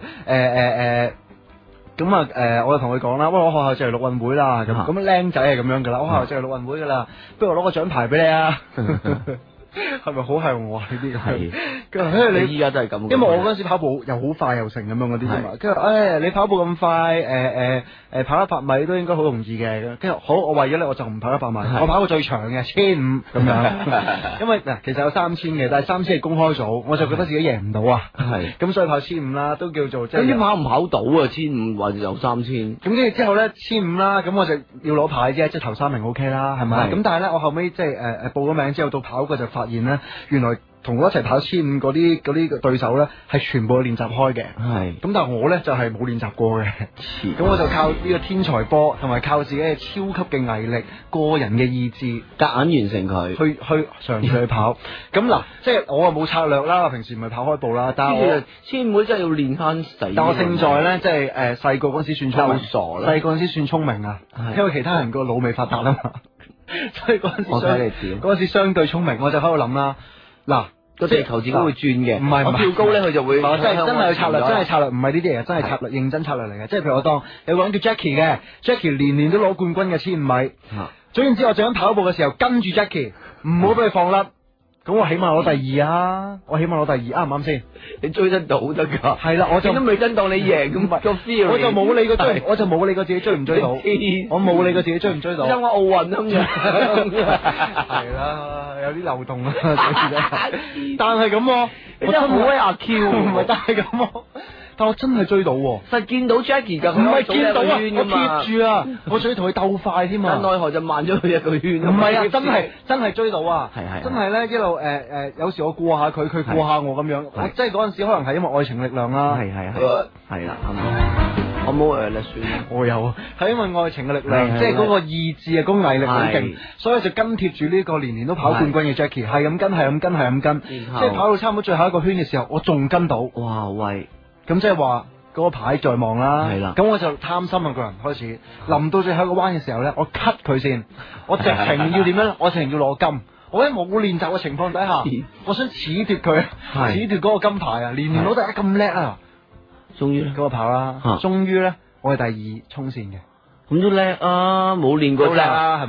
咁啊，我就同佢講啦，喂，我學校就係陸運會啦，咁僆仔係咁樣噶啦，我學校就係陸運會噶啦，不如我攞個獎牌俾你啊！係咪好係我呢啲咁？係，跟住你依家都係咁。 因為我嗰陣時跑步又好快又成咁樣嗰啲啫嘛。跟住你跑步咁快，跑100米都應該好容易嘅。跟住好，我為咗咧我就唔跑100米，我跑過最長嘅1500咁樣。因為嗱，其實有3000嘅，但係3000係公開組，我就覺得自己贏唔到啊。係，咁所以跑1500啦，都叫做即係。 咁跑唔跑到啊？1500或者有3000。咁跟住之後咧1500啦，咁我就要攞牌啫，即係頭3名 OK 啦，係咪？咁但係咧，我後尾即係報咗名之後到跑過就發現咧，原來同我一齊跑1500嗰啲對手咧係全部練習開嘅，係咁，但係我咧就係冇練習過嘅，咁我就靠呢個天才波同埋靠自己嘅超級嘅毅力、個人嘅意志， 夾硬完成佢， 去嘗試去跑。咁嗱，即係我啊冇策略啦，平時唔係跑開步啦，但係我 1500真係要練翻死。 但我勝在咧，即係細個嗰時算聰明， 傻啦， 細個嗰時算聰明啊，因為其他人個腦未發達啊嘛。所以嗰陣時相對聰明，我就喺度諗啦。嗱，個地球自己會轉嘅，唔係我跳高咧，佢就會。真係有策略，真係策略，唔係呢啲嘢，真係策略，認真策略嚟嘅。即係譬如我當有個人叫 Jackie 嘅 ，Jackie 年年都攞冠軍嘅1500米。總言之，我就喺跑步嘅時候跟住 Jackie，唔好俾佢放甩。咁我起碼攞第2啊！我起碼攞第2，啱唔啱先？ 你追得到得㗎？ 係啦，我就都未跟到你贏咁個 feel。 我就冇理過追，我就冇理過自己追唔追到。我冇理過自己追唔追到。 因為奧運咁樣。 係啦，有啲漏洞啊，但係咁， 我真係好鬼阿 Q， 唔係但係咁。但我真係追到喎， 實見到 Jackie 㗎， 唔係見到啊，我貼住啊，我仲要同佢鬥快添啊， 奈何就慢咗佢1個圈。 唔係啊，真係追到啊，係真係咧一路有時我過下佢，佢過下我咁樣，我即係嗰陣時可能係因為愛情力量啦，係啦，我冇你算，我有，係因為愛情嘅力量，即係嗰個意志啊，嗰個毅力好勁，所以就跟貼住呢個年年都跑冠軍嘅 Jackie，係咁跟，即係跑到差唔多最後一個圈嘅時候，我仲跟到，哇喂！咁即係話嗰個牌在望啦，係啦。咁我就貪心啊，個人開始臨到最後一個彎嘅時候咧，我 cut 佢先，我直情要點樣？我直情要攞金。我喺冇練習嘅情況底下，我想褫奪佢，褫奪嗰個金牌啊！年年攞第一咁叻啊！終於嗰個跑啦，終於咧我係第2衝線嘅， 咁都叻啊！冇練過好叻啊，係嘛？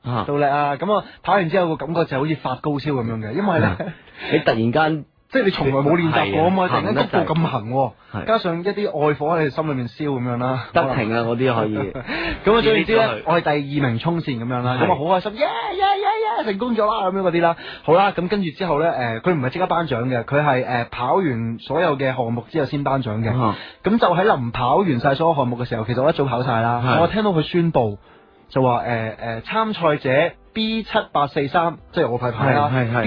都叻啊！咁我跑完之後個感覺就好似發高燒咁樣嘅，因為咧你突然間。 即係你從來冇練習過啊嘛，突然間谷到咁行， 係加上一啲愛火喺你心裏面燒咁樣啦， 得停啊嗰啲可以。 咁啊，總言之咧，我係第2名衝線咁樣啦，咁啊好開心，成功咗啦咁樣嗰啲啦。好啦，咁跟住之後咧，佢唔係即刻頒獎嘅，佢係跑完所有嘅項目之後先頒獎嘅。咁就喺臨跑完晒所有項目嘅時候，其實我一早跑晒啦，我聽到佢宣佈就話參賽者 B7843，即係我塊牌啦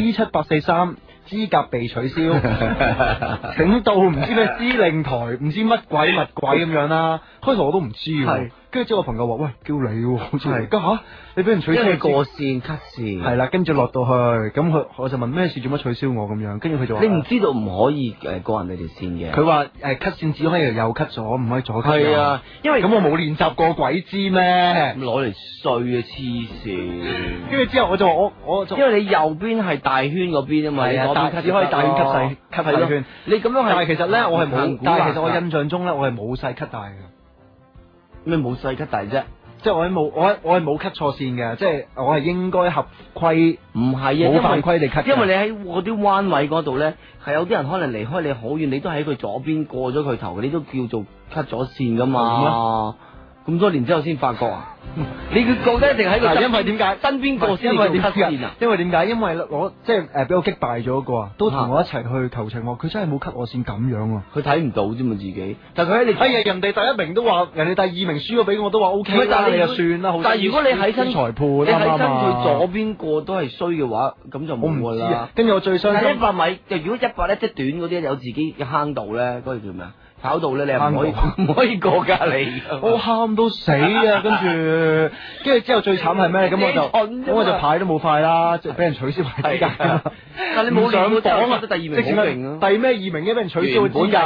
，B7843。資格被取消，請到唔知咩司令台，唔知乜鬼乜鬼咁樣啦。開頭我都唔知喎，跟住之後我朋友話：喂，叫你，好似係，嚇你俾人取消， 因為過線 cut 線， 係啦，跟住落到去，咁我就問咩事，做乜取消我咁樣？跟住佢就話： 你唔知道唔可以過人哋條線嘅。 佢話cut 線只可以右 cut 咗，唔可以左 cut。 係啊，因為咁我冇練習過，鬼知咩？ 攞嚟衰啊，黐線！ 跟住之後我就我因為你右邊係大圈嗰邊啊嘛，你左邊只可以大圈 cut 細圈。 你咁樣係， 但係其實咧我係冇，但係其實我印象中咧我係冇細 cut 大嘅。 咩冇細 cut 大啫？ 即係我係冇 cut 錯線嘅，即係我係應該合規， 唔係啊， 冇犯規地 cut。 因為你喺嗰啲彎位嗰度咧，係有啲人可能離開你好遠，你都喺佢左邊過咗佢頭，你都叫做 cut 咗線噶嘛。咁多年之後先發覺啊！你覺得一定喺佢，因為點解身邊個先叫 cut 線啊？ 因為點解？因為我即係俾我擊敗咗嗰個啊，都同我一齊去求情喎。佢真係冇 cut 我線咁樣啊！ 佢睇唔到啫嘛自己，但係佢喺你人哋第一名都話，人哋第2名輸咗俾我都話 O K 啦，你就算啦。 但係如果你喺身裁判， 你喺身佢左邊個都係衰嘅話，咁就冇㗎啦。 跟住我最傷心 100米，就如果100咧，即係短嗰啲有自己嘅坑道咧，嗰個叫咩啊？跑道咧，你係唔可以過隔離。我喊到死啊！跟住之後最慘係咩？咁我就牌都冇塊啦，即係俾人取消牌資格。 但你冇上榜啊！第2名好勁啊！第咩2名嘅俾人取消資格？第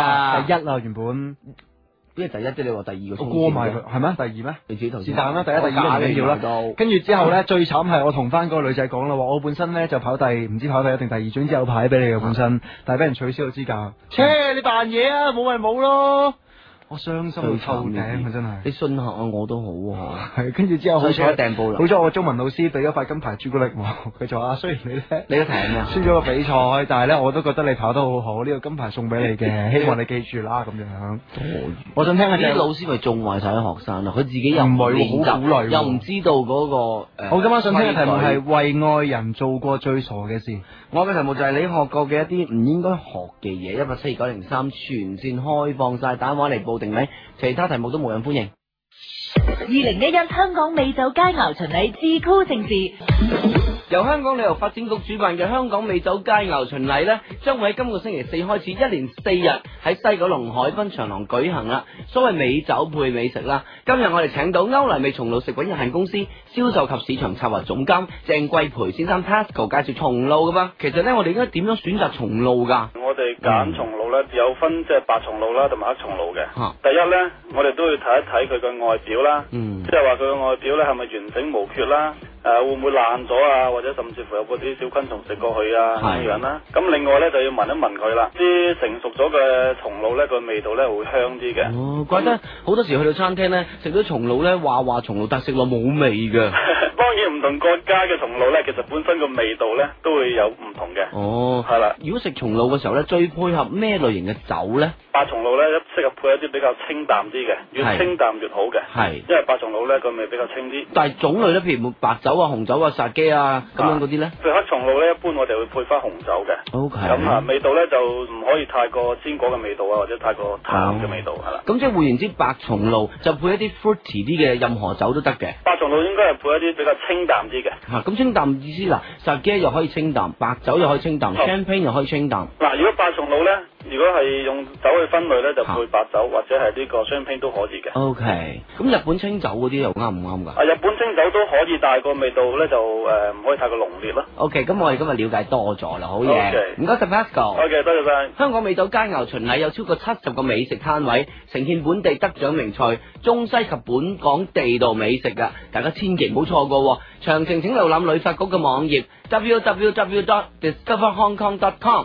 1啊，原本。 邊係第一啫？你話第2個？ 我過埋佢係咩？第2咩？ 你自己頭先。 是但啦，第1、第2唔緊要啦。跟住之後咧，最慘係我同翻嗰個女仔講啦，話我本身咧就跑唔知跑第1定第2，總之有牌俾你嘅本身，但係俾人取消咗資格。切，你扮嘢啊！冇咪冇咯。我傷心到透頂啊！真係。你信下我都好喎。 係，跟住之後好彩掟布啦。 好彩我中文老師俾咗塊金牌朱古力我，佢就話：雖然你咧， 你都睇咩？ 輸咗個比賽，但係咧我都覺得你跑得好好，呢個金牌送俾你嘅，希望你記住啦咁樣。我想聽下啲老師咪縱壞晒啲學生啦，佢自己又唔係好鼓勵， 又唔知道嗰個我今晚想聽嘅題目係為愛人做過最傻嘅事。 我嘅題目就係你學過嘅一啲唔應該學嘅嘢。174-903全線開放晒，打電話嚟報定名，其他題目都冇人歡迎。 2011香港美酒佳肴巡禮智庫盛事， 由香港旅遊發展局主辦嘅香港美酒佳肴巡禮呢，將會喺今個星期4開始，一連4日喺西九龍海濱長廊舉行啦。所謂美酒配美食啦，今日我哋請到歐麗味松露食品有限公司銷售及市場策劃總監鄭貴培先生 Pascal 介紹松露噶噃。其實呢，我哋應該點樣選擇松露噶？ 我哋揀松露呢，有分即係白松露啦，同埋黑松露嘅。第一呢，我哋都要睇一睇佢嘅外表啦，即係話佢嘅外表呢係咪完整無缺啦？會唔會爛咗啊？或者甚至乎有嗰啲小昆蟲食過去啊咁樣啦。咁另外咧就要聞一聞佢啦。啲成熟咗嘅松露咧個味道咧會香啲嘅。哦， 怪得好多時去到餐廳咧食到松露咧話松露，但食落冇味㗎。 當然唔同國家嘅松露咧，其實本身個味道咧都會有唔同嘅。哦，係啦。如果食松露嘅時候咧，最配合咩類型嘅酒咧？白松露咧適合配一啲比較清淡啲嘅，越清淡越好嘅。係，因為白松露咧個味比較清啲。但係種類咧，譬如白酒啊、紅酒啊、殺雞啊咁樣嗰啲咧，譬如黑松露咧，一般我哋會配翻紅酒嘅。OK。咁啊，味道咧就唔可以太過堅果嘅味道啊，或者太過淡嘅味道係啦。咁即係換言之，白松露就配一啲 fruity 啲嘅任何酒都得嘅。白松露應該係配一啲比較清淡啲嘅。嚇，咁清淡意思嗱，殺雞又可以清淡，白酒又可以清淡 ，champagne 又可以清淡。嗱，如果白松露咧，如果係用酒去分類咧，就配白酒或者係呢個 champagne 都可以嘅。OK。咁日本清酒嗰啲又啱唔啱㗎？啊，日本清酒都可以，但係個味道咧就唔可以太過濃烈咯。OK，咁我哋今日了解多咗啦，好嘢。唔該晒 Pascal。OK，多謝晒。香港美酒佳肴巡禮有超過70個美食攤位，呈現本地得獎名菜、中西及本港地道美食㗎，大家千祈唔好錯過。詳情請瀏覽旅發局嘅網頁 www.discoverhongkong.com。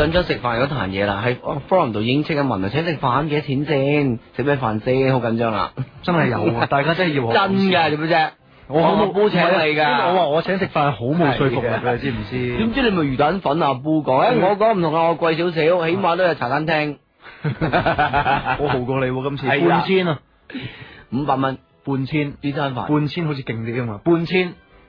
緊張食飯嗰壇嘢啦，喺 forum 度已經即刻問啦，請食飯幾多錢先？食咩飯先？好緊張啦， 真係有啊！大家真係要真㗎，做咩啫？我冇煲請你㗎， 我話我請食飯好冇說服力㗎，你知唔知？ 點知你咪魚蛋粉啊？煲講，我講唔同啊，我貴少少，起碼都有茶餐廳。 我豪過你喎，今次半千啊 ，500蚊半千呢餐飯， 半千好似勁啲啊嘛，半千，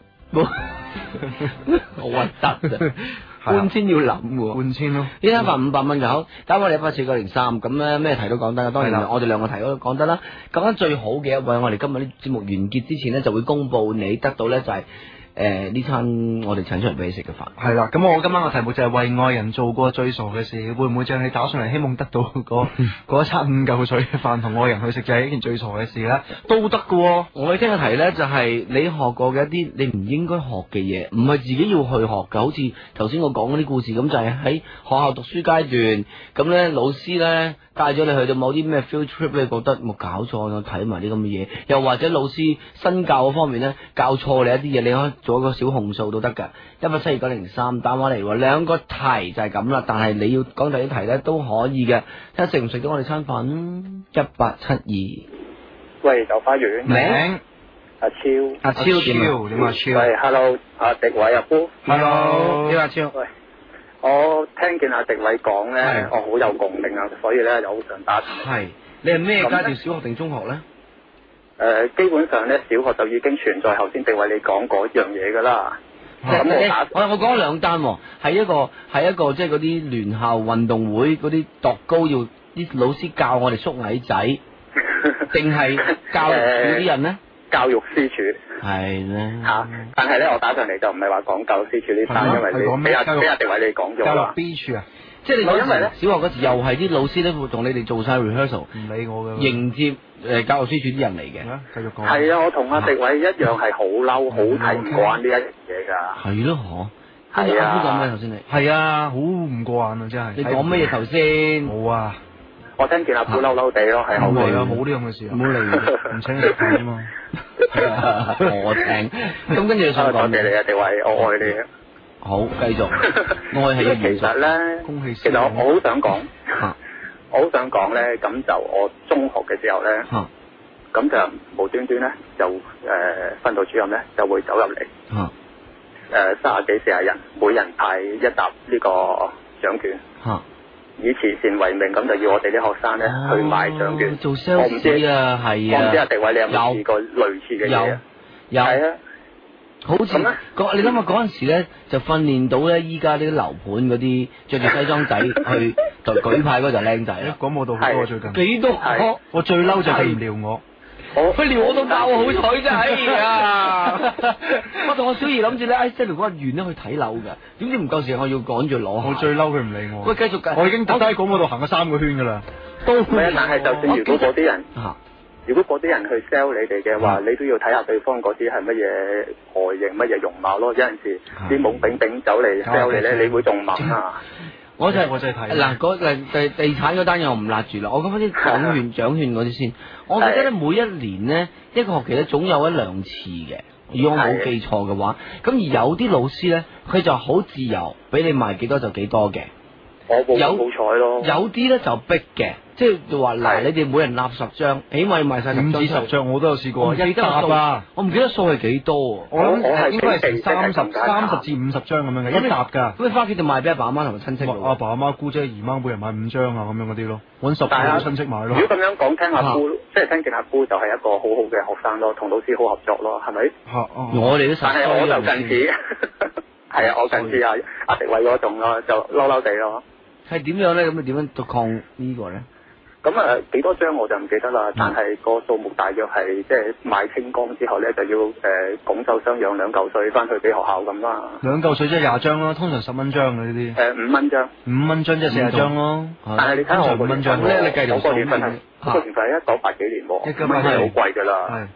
好核突啊！半千要諗喎， 半千咯， 呢餐飯500蚊就好，打我哋1849003，咁咧咩題都講得，當然我哋兩個題都講得啦。講得最好嘅一位，我哋今日啲節目完結之前呢，就會公佈你得到咧就係呢餐我哋請出嚟俾你食嘅飯。 係啦，咁我今晚嘅題目就係為愛人做過最傻嘅事，會唔會就係你打上嚟希望得到嗰一餐5嚿水嘅飯同愛人去食，就係一件最傻嘅事咧？都得㗎。 我哋聽嘅題咧就係你學過嘅一啲你唔應該學嘅嘢，唔係自己要去學㗎，好似頭先我講嗰啲故事咁，就係喺學校讀書階段，咁咧老師咧帶咗你去到某啲咩 field trip，你覺得冇搞錯，我睇埋啲咁嘅嘢，又或者老師新教嗰方面咧教錯你一啲嘢，你可以做一個小控訴都得㗎。1729003打返嚟喎，兩個題就係咁啦，但係你要講第啲題咧都可以嘅，睇下食唔食到我哋餐飯。1872， 喂，豆花園名阿超， 阿超點啊超？ 喂 ，hello， 阿迪偉阿姑 ，hello， 點啊超？ 喂，我聽見阿迪偉講咧，我好有共鳴啊，所以咧就好想打斷。 係，你係咩階段？小學定中學咧？ 基本上咧，小學就已經存在頭先迪偉你講嗰樣嘢噶啦。咁我講咗2單，係一個即係嗰啲聯校運動會嗰啲度高要啲老師教我哋縮矮仔，定係教育處啲人咧？ 教育司處係咧嚇，但係咧我打上嚟就唔係話講教育司處呢單，因為你俾阿迪偉你講咗啦。 教育 B 處啊， 即係你嗰時小學嗰時又係啲老師咧會同你哋做晒 rehearsal， 唔理我嘅迎接教育司處啲人嚟嘅。 繼續講。 係啊，我同阿迪偉一樣係好嬲，好睇唔慣呢一樣嘢㗎。 係咯，嗬。 係啊。 講咩頭先你？ 係啊，好唔過眼啊，真係。 你講乜嘢頭先？ 冇啊。 我聽見阿姑嬲嬲地咯，係好嚟啊，冇呢樣嘅事，唔好嚟，唔請你食飯啫嘛。 我聽，咁跟住你想講多謝你啊，迪偉，我愛你啊。 好，繼續。愛係其實咧，其實我好想講，我好想講咧，咁就我中學嘅時候咧，咁就無端端咧就訓導主任咧就會走入嚟，30幾40人，每人派一沓呢個獎券。以慈善為名，咁就要我哋啲學生咧去買獎券。 做 sales 啊，係啊。 我唔知阿迪偉你有冇試過類似嘅嘢？ 有。係啊。好似你諗下嗰陣時咧，就訓練到咧，依家啲樓盤嗰啲着住西裝仔去舉牌嗰就靚仔啦。 講冇到好多最近。 幾多？ 我最嬲就係唔撩我。 佢撩我都爆好彩啫，哎呀！我同我小儀諗住咧，即係如果完咧去睇樓㗎，點知唔夠時間，我要趕住攞。 我最嬲佢唔理我。 喂，繼續我已經特登喺廣播度行咗3個圈㗎啦。 都唔係，但係就算如果嗰啲人，如果嗰啲人去 sell 你哋嘅話，你都要睇下對方嗰啲係乜嘢外形、乜嘢容貌咯。有陣時啲懵丙丙走嚟 sell 你咧，你會仲猛啊！ 我真係睇嗱，地產嗰單嘢我唔辣住啦，我講翻啲獎券嗰啲先。我記得咧，每一年咧一個學期咧總有1-2次嘅，如果我冇記錯嘅話。咁而有啲老師咧，佢就好自由，俾你賣幾多就幾多嘅。 我冇彩咯。有啲咧就逼嘅，即係話嗱，你哋每人納10張，起碼要賣晒10張。 5至10張我都有試過，一沓啊！ 我唔記得數係幾多。 我諗應該係30至50張咁樣嘅，一沓㗎。 咁你翻屋企就賣俾阿爸阿媽同埋親戚咯。 阿爸阿媽、姑姐、姨媽每人買5張啊，咁樣嗰啲咯，揾10個親戚買咯。 如果咁樣講，聽阿姑，即係聽見阿姑就係一個好好嘅學生咯，同老師好合作咯，係咪？ 我哋都但係我就近似，係啊，我近似阿迪偉嗰種咯，就嬲嬲地咯。 係點樣咧？咁你點樣對抗呢個咧？ 咁幾多張我就唔記得啦，但係個數目大約係即係賣清光之後咧，就要拱手相讓2嚿水翻去俾學校咁啦。 2嚿水即係20張咯，通常10蚊張嘅呢啲。 5蚊張。5蚊張即係40張咯。 但係你睇我 5蚊張咧，你計條數。 嗰個年份係1980幾年喎，咁係好貴㗎啦。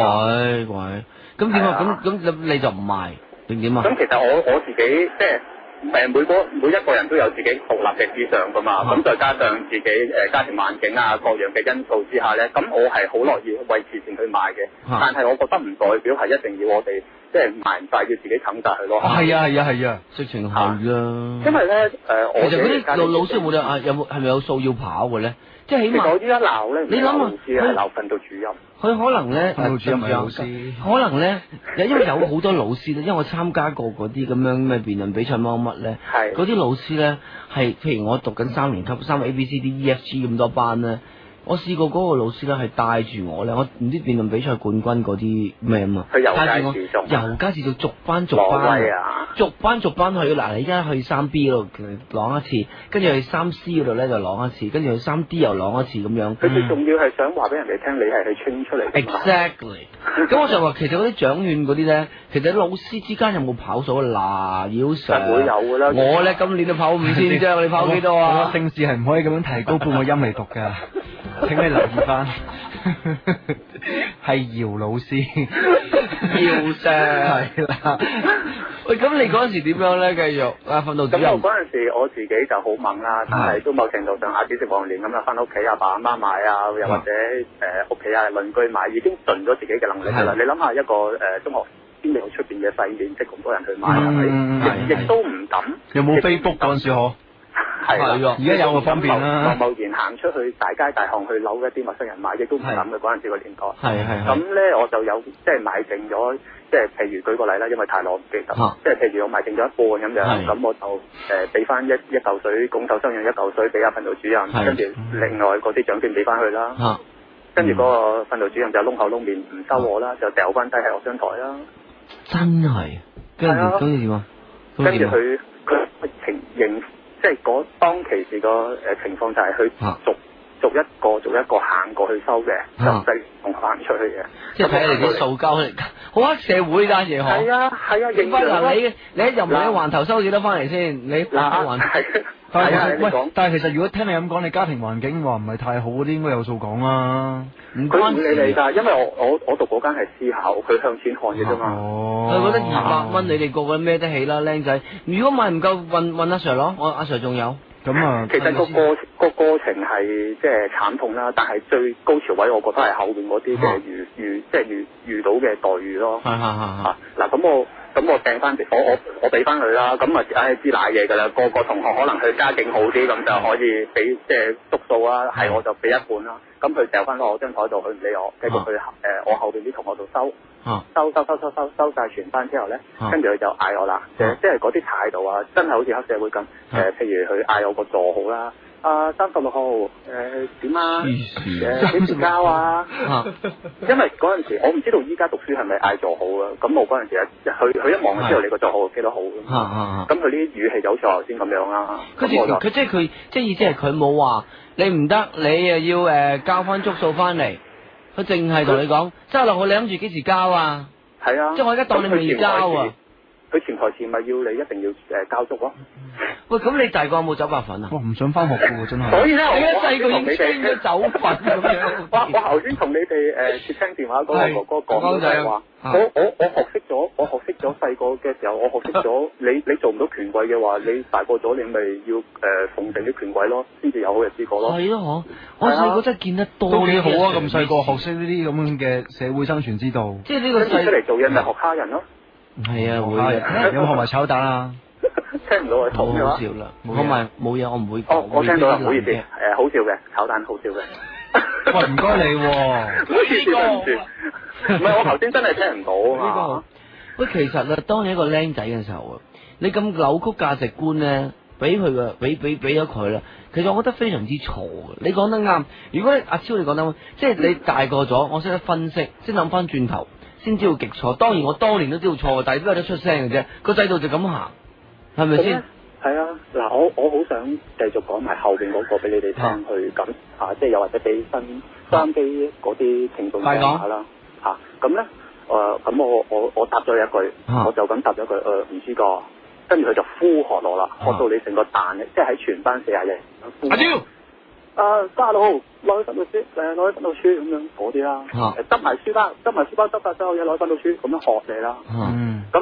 貴。咁點啊？咁你就唔賣定點啊？ 咁其實我自己即係每一個人都有自己獨立嘅思想噶嘛，咁再加上自己家庭環境啊各樣嘅因素之下咧，咁我係好樂意為慈善去買嘅，但係我覺得唔代表係一定要我哋即係買唔晒要自己冚晒佢咯。 係啊， 直情係啊。 因為咧其實嗰啲老師冇得有冇係咪有數要跑嘅咧？即係起碼我依家鬧咧， 你諗下， 老師係鬧訓導主任。 佢可能咧， 訓導主任係老師， 可能咧，因為有好多老師咧，因為我參加過嗰啲咁樣咩辯論比賽乜咧，嗰啲老師咧係，譬如我讀緊3年級，3 ABCDEFG 咁多班咧。我試過嗰個老師咧係帶住我咧，我唔知辯論比賽冠軍嗰啲咩啊嘛，帶住我由家至到逐班去嗱，你而家去3B 嗰度攞一次，跟住去3C 嗰度咧就攞一次，跟住去3D 又攞一次咁樣。 佢最重要係想話俾人哋聽，你係去清出嚟。 Exactly。咁我就話其實嗰啲獎券嗰啲咧，其實老師之間有冇跑數嗱？要上會有㗎啦。 我咧今年都跑5000啫，你跑幾多啊？ 姓氏係唔可以咁樣提高半個音嚟讀㗎。請你留意翻，係姚老師， 姚聲係啦。喂，咁你嗰陣時點樣咧？繼續訓導主任。 咁我嗰陣時我自己就好猛啦，但係都某程度上阿子食黃連咁啦，翻屋企阿爸阿媽買啊，又或者屋企啊鄰居買，已經盡咗自己嘅能力㗎啦。你諗下一個中學邊度出邊嘅細面積咁多人去買係咪？亦都唔敢。 有冇 Facebook 嗰陣時嗬？ 係啦， 而家有個方便啦。 貿然行出去大街大巷去扭一啲陌生人買，亦都唔敢嘅嗰陣時個年代。 係。 咁咧我就有即係買剩咗，即係譬如舉個例啦，因為太耐唔記得。即係譬如我買剩咗一半咁樣，咁我就俾翻一嚿水拱手相讓一嚿水俾阿訓導主任，跟住另外嗰啲獎券俾翻佢啦。跟住嗰個訓導主任就窿口窿面唔收我啦，就掉翻低喺我張台啦。 真係。跟住點啊？ 跟住佢情形。即係當其時個情況就係佢逐一個行過去收嘅，就唔使同行出去嘅。 即係睇下你啲數交嚟，好黑社會呢單嘢嗬。 係啊，認翻嗱你一入嚟環頭收幾多翻嚟先？你環但係其實如果聽你咁講，你家庭環境話唔係太好嗰啲，應該有數講啦。 佢唔理你㗎，因為我讀嗰間係私校，佢向錢看嘅啫嘛。 佢覺得200蚊你哋個個孭得起啦，僆仔。如果買唔夠問阿 Sir 攞，我阿 Sir 仲有。 咁啊， 其實個過程係即係慘痛啦，但係最高潮位我覺得係後邊嗰啲嘅遇到嘅待遇咯。嗱咁我掟翻我俾翻佢啦，咁啊知賴嘢㗎啦。個同學可能佢家境好啲，咁就可以俾即係縮數啊，係我就俾一半啦。咁佢掉翻落我張台度，佢唔理我，繼續去我後邊啲同學度收晒全班之後咧，跟住佢就嗌我啦，即係嗰啲態度啊，真係好似黑社會咁。譬如佢嗌我個座號啦。36號，點啊？幾時交啊？因為嗰陣時我唔知道依家讀書係咪嗌座號啊？咁我嗰陣時佢一望就知道你個座號幾多號咁佢啲語氣就好似頭先咁樣啦。 佢即係意思係佢冇話你唔得，你又要交翻足數翻嚟。佢淨係同你講，36號你諗住幾時交啊？ 係啊。 即係我而家當你未交啊。 佢潛台詞咪要你一定要交足咯。 喂，咁你大個有冇酒白粉啊？ 我唔想翻學嘅喎，真係。 所以咧，我細個已經清咗酒粉咁樣。 我頭先同你哋接聽電話嗰個哥哥講就係話，我學識咗細個嘅時候，我學識咗你做唔到權貴嘅話，你大個咗你咪要奉承啲權貴咯，先至有好日子過咯。 係咯，我細個真係見得多。 都幾好啊！咁細個學識呢啲咁嘅社會生存之道。 即係呢個出嚟做嘢咪學蝦人咯。 係啊，會啊。 有冇學埋炒蛋啊？ 聽唔到啊， 好好笑啦！我咪冇嘢，我唔會講。 我聽到啦，唔好意思，好笑嘅炒蛋，好笑嘅。 喂，唔該你喎， 唔好意思，對唔住。唔係我頭先真係聽唔到啊嘛。 喂，其實啊，當你一個僆仔嘅時候啊，你咁扭曲價值觀咧，俾咗佢啦。其實我覺得非常之錯嘅。你講得啱。如果阿超你講得啱，即係你大個咗，我識得分析，先諗翻轉頭，先知道極錯。當然我當年都知道錯，但係都有得出聲嘅啫。個制度就咁行。係咪先？係啊，嗱，我好想繼續講埋後邊嗰個俾你哋聽去咁即係又或者俾新收音機嗰啲聽眾聽下啦咁咧咁我答咗一句，我就咁答咗一句唔知個，跟住佢就呼喝我啦，喝到你成個彈，即係喺全班40人阿超36號攞去訓導處攞去訓導處咁樣嗰啲啦，執埋書包執埋所有嘢攞去訓導處咁樣喝你啦，咁。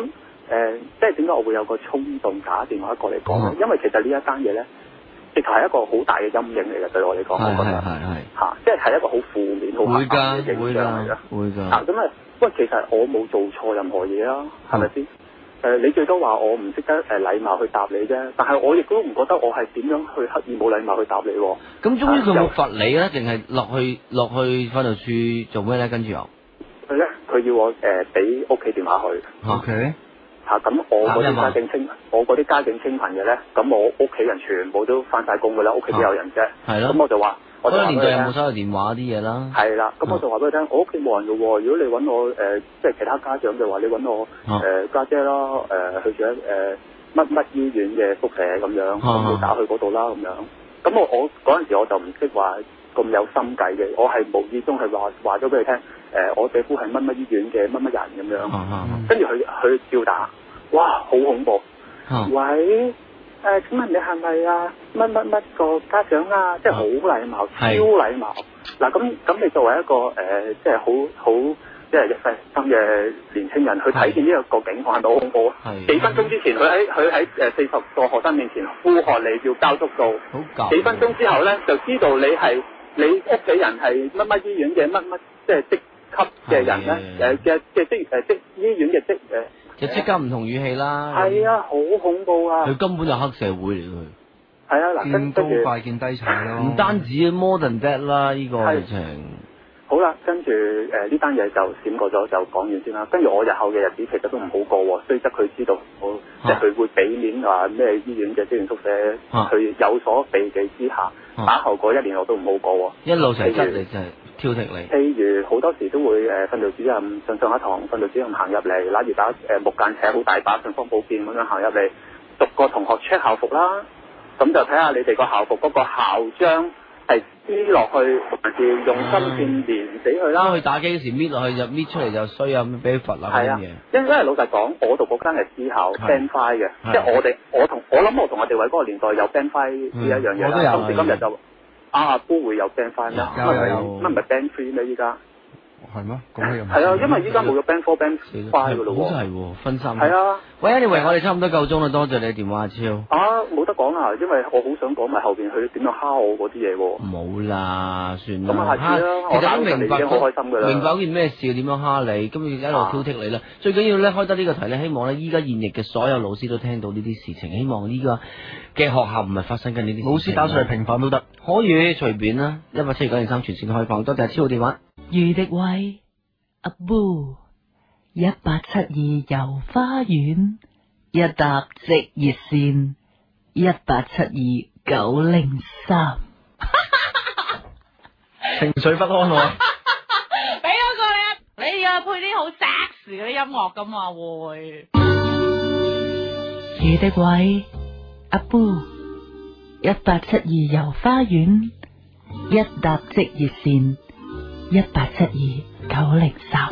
即係點解我會有個衝動打電話過嚟講咧？因為其實呢一單嘢咧，直頭係一個好大嘅陰影嚟嘅，對我嚟講，我覺得嚇，即係一個好負面、好黑暗嘅形象嚟嘅。會㗎。嚇咁啊！喂，其實我冇做錯任何嘢啊，係咪先？你最多話我唔識得禮貌去答你啫，但係我亦都唔覺得我係點樣去刻意冇禮貌去答你喎。 咁終於佢冇罰你咧，定係落去訓導處做咩咧？跟住又佢要我俾屋企電話去。 OK。 嚇咁我嗰啲家境清貧嘅咧，咁我屋企人全部都翻晒工㗎啦，屋企都有人啫。係咯。咁我就話。 嗰個年代有冇手提電話啲嘢啦？係啦，咁我就話俾佢聽，我屋企冇人嘅喎。如果你揾我即係其他家長嘅話，你揾我家姐啦，去住喺乜乜醫院嘅宿舍咁樣，咁你打去嗰度啦咁樣。咁我嗰陣時我就唔識話咁有心計嘅，我係無意中係話咗俾佢聽，我姐夫係乜乜醫院嘅乜乜人咁樣。跟住佢照打，哇，好恐怖！喂。請問你係咪乜乜乜個家長啊？即係好禮貌，超禮貌。嗱咁你作為一個即係好即係一細心嘅年青人，去睇見呢個景況係咪好恐怖啊？幾分鐘之前佢喺40個學生面前呼喝你要交足數，幾分鐘之後咧就知道你屋企人係乜乜醫院嘅乜乜即係職級嘅人咧嘅醫院嘅就即刻唔同語氣啦。 係啊，好恐怖啊！ 佢根本就黑社會嚟佢。 係啊，嗱， 見高快見低踩咯。 唔單止 more than that 啦，呢個事情。 好啦，跟住呢單嘢就閃過咗，就講完先啦。跟住我日後嘅日子其實都唔好過喎，雖則佢知道我即係佢會俾面話咩醫院嘅職員宿舍，佢有所避忌之下，打後嗰1年我都唔好過喎。 一路成質你真係。挑剔你， 譬如好多時都會訓導主任上一堂，訓導主任行入嚟，揦住把木間尺好大把尚方寶劍咁樣行入嚟，逐個同學 check 校服啦，咁就睇下你哋個校服嗰個校章係黐落去，還是用針線連死佢啦。 去打機嗰時搣落去就搣出嚟就衰啊，俾佢罰啦嗰啲嘢。因為老實講，我讀嗰間係私校 band five 嘅，即係我同我哋位嗰個年代有 band five 呢一樣嘢啦。今時今日就。都會有 band five 咩？乜唔係 band three 咩？依家係咩？咁又係啊，因為依家冇咗 band four band five 噶咯喎。 好似係分3。 係啊。 喂 ，anyway， 我哋差唔多夠鐘啦，多謝你電話阿超。 冇得講啦，因為我好想講埋後邊佢點樣蝦我嗰啲嘢喎。 冇啦，算啦。 咁下次啦， 其實都明白， 好開心噶啦。 明白嗰件咩事，點樣蝦你，咁一路挑剔你啦。最緊要咧，開得呢個題咧，希望咧，依家現役嘅所有老師都聽到呢啲事情，希望呢個嘅學校唔係發生緊呢啲。 老師打上嚟平反都得， 可以隨便啦。17923全線開放，多謝阿超嘅電話。 余迪偉阿 Boo 1872遊花園，一搭直熱線1872903。 情緒不安喎。 俾嗰個你啊配啲好 sexy 嗰啲音樂咁話會。 余迪偉阿 Boo 1872遊花園，一搭直熱線1872903。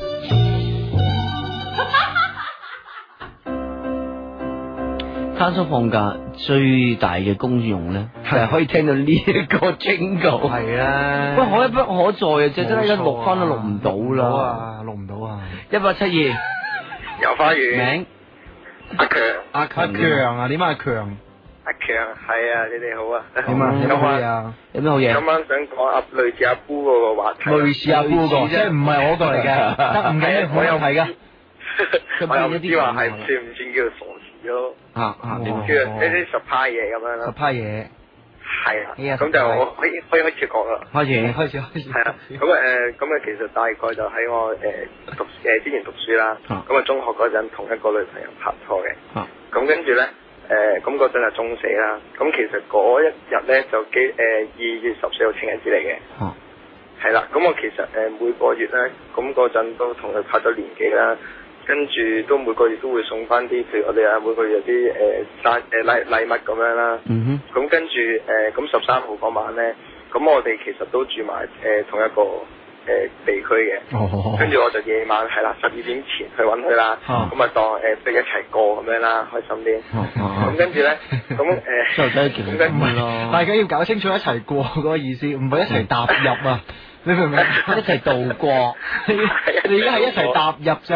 攤叔放假最大嘅功用咧，係可以聽到呢一個 jingle。係啊，喂，可一不可再啊！真係一錄翻都錄唔到啦， 錄唔到啊 ！172 遊花園名阿強啊，點解阿強？ 阿強係啊，你哋好啊， 點啊？有咩好嘢啊？ 有咩好嘢？ 今晚想講類似阿 Boo 嗰個話題， 類似阿 Boo 個，即係唔係我個嚟嘅，得唔緊要，我有睇噶。 我又唔知話係算唔算叫傻事咯？點叫呢啲實派嘢咁樣啦？ 實派嘢係啊，咁就我可以開始講啦。 開始。 係啊，咁其實大概就喺我之前讀書啦，咁中學嗰陣同一個女朋友拍拖嘅，咁跟住咧。咁嗰陣就中四啦，咁其實嗰一日咧就2月14號情人節嚟嘅，係啦，咁我其實每個月咧，咁嗰陣都同佢拍咗年幾啦，跟住都每個月都會送翻啲，譬如我哋每個月有啲禮物咁樣啦，咁跟住咁13號嗰晚咧，咁我哋其實都住埋同一個地區嘅，跟住我就夜晚係啦12點前去揾佢啦，咁啊當即係一齊過咁樣啦，開心啲。咁跟住咧，咁咁跟住大家要搞清楚一齊過嗰個意思，唔係一齊踏入啊！你明唔明？ 一齊度過， 你而家係一齊踏入咋？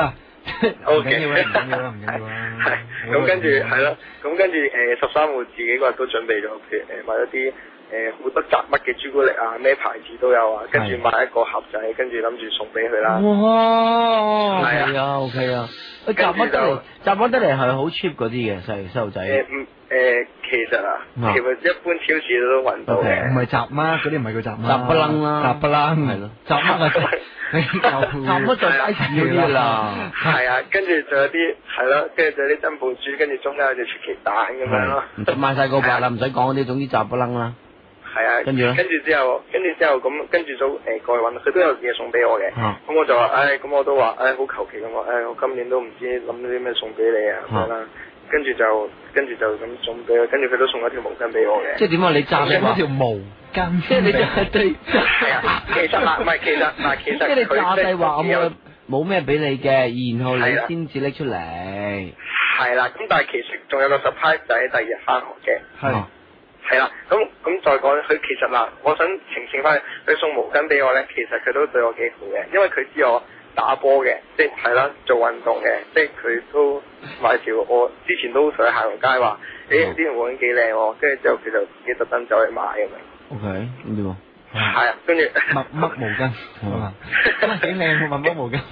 O K， 唔緊要啦， 係咁跟住係咯，咁跟住13號自己嗰日都準備咗，譬如買咗啲好多雜乜嘅朱古力啊，咩牌子都有啊，跟住買一個盒仔，跟住諗住送俾佢啦。 哇，係啊 ，OK 啊，雜乜得嚟係好 cheap 嗰啲嘅細路仔。 其實一般超市都揾到嘅。 唔係雜乜嗰啲，唔係叫雜乜。 雜不楞啦， 雜不楞係咯， 雜乜啊？ 雜乜就街市嗰啲啦。 係啊，跟住仲有啲係咯，跟住仲有啲珍寶珠，跟住中間有隻出奇蛋咁樣咯。 賣晒個白啦，唔使講嗰啲，總之雜不楞啦。 係啊，跟住之後咁，跟住都過去揾，佢都有嘢送俾我嘅。咁我就話，咁我都話，好求其咁話，我今年都唔知諗到啲咩送俾你啊咁樣啦。跟住就咁送俾佢，跟住佢都送咗條毛巾俾我嘅。 即係點啊？你揸咗條毛巾，即係你係啊，其實即係你炸細話咁冇咩俾你嘅，然後你先至拎出嚟。 係啦，咁但係其實仲有個 surprise 就喺第二日翻學嘅。係啦，咁再講佢其實我想澄清翻，佢送毛巾俾我咧，其實佢都對我幾好嘅，因為佢知我打波嘅，即係啦，做運動嘅，即係佢都買條我之前都同佢行街話，呢條毛巾幾靚喎，跟住之後佢就自己特登走去買咁樣。 OK，咁點啊？ 係啊，跟住乜毛巾係嘛？幾靚喎，乜毛巾？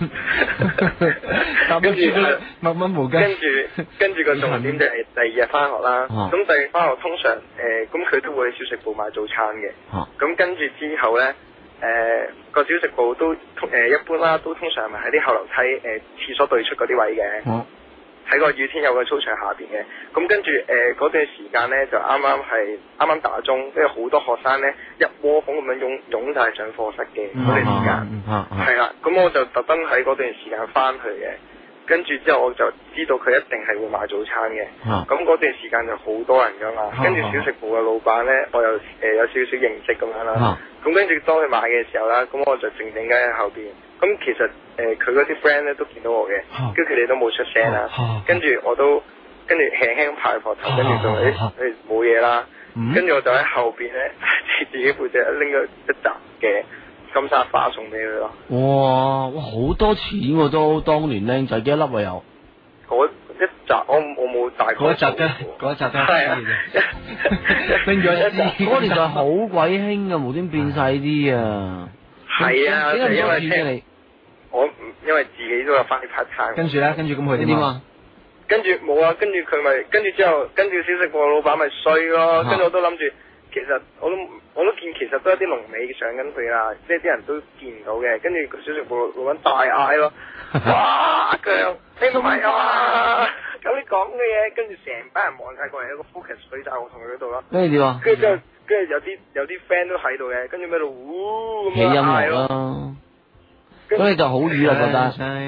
乜毛巾？ 跟住個重點就係第二日翻學啦。咁第二日翻學通常咁佢都會去小食部買早餐嘅。咁跟住之後咧，個小食部都一般啦，都通常咪喺啲後樓梯廁所對出嗰啲位嘅。喺個雨天有個操場下邊嘅，咁跟住嗰段時間咧就啱啱打鐘，跟住好多學生咧一窩蜂咁樣湧晒上課室嘅嗰段時間，係啦，咁我就特登喺嗰段時間翻去嘅，跟住之後我就知道佢一定係會買早餐嘅，咁嗰段時間就好多人噶嘛，跟住小食部嘅老闆咧我又有少少認識咁樣啦，咁跟住當佢買嘅時候啦，咁我就靜靜喺後邊。咁其實佢嗰啲 friend 咧都見到我嘅，跟住佢哋都冇出聲啦，跟住我都跟住輕輕咁拍膊頭，跟住就冇嘢啦，跟住我就喺後邊咧自己負責拎咗一紮嘅金沙花送俾佢咯。哇， 好多錢喎都，當年靚仔幾多粒啊有？ 嗰一紮我冇大概。嗰一紮係啊，拎咗一支。 嗰年代好鬼興啊，無端變細啲啊。 係啊， 點解唔攞錢嘅你？ 我因為自己都有翻啲 part time。 跟住咁佢點啊？ 跟住冇啊，跟住佢咪跟住之後，跟住小食部老闆咪衰咯。跟住我都諗住，其實我都見其實都有啲龍尾上緊佢啦，即係啲人都見唔到嘅。跟住個小食部老闆大嗌咯，哇！佢你唔係啊？咁你講嘅嘢，跟住成班人望晒過嚟，有個 focus 水晒我同佢嗰度咯。 跟住點啊？ 跟住之後，跟住有啲 friend 都喺度嘅，跟住咩度咁起音樂咯。咁你就好瘀啦，覺得。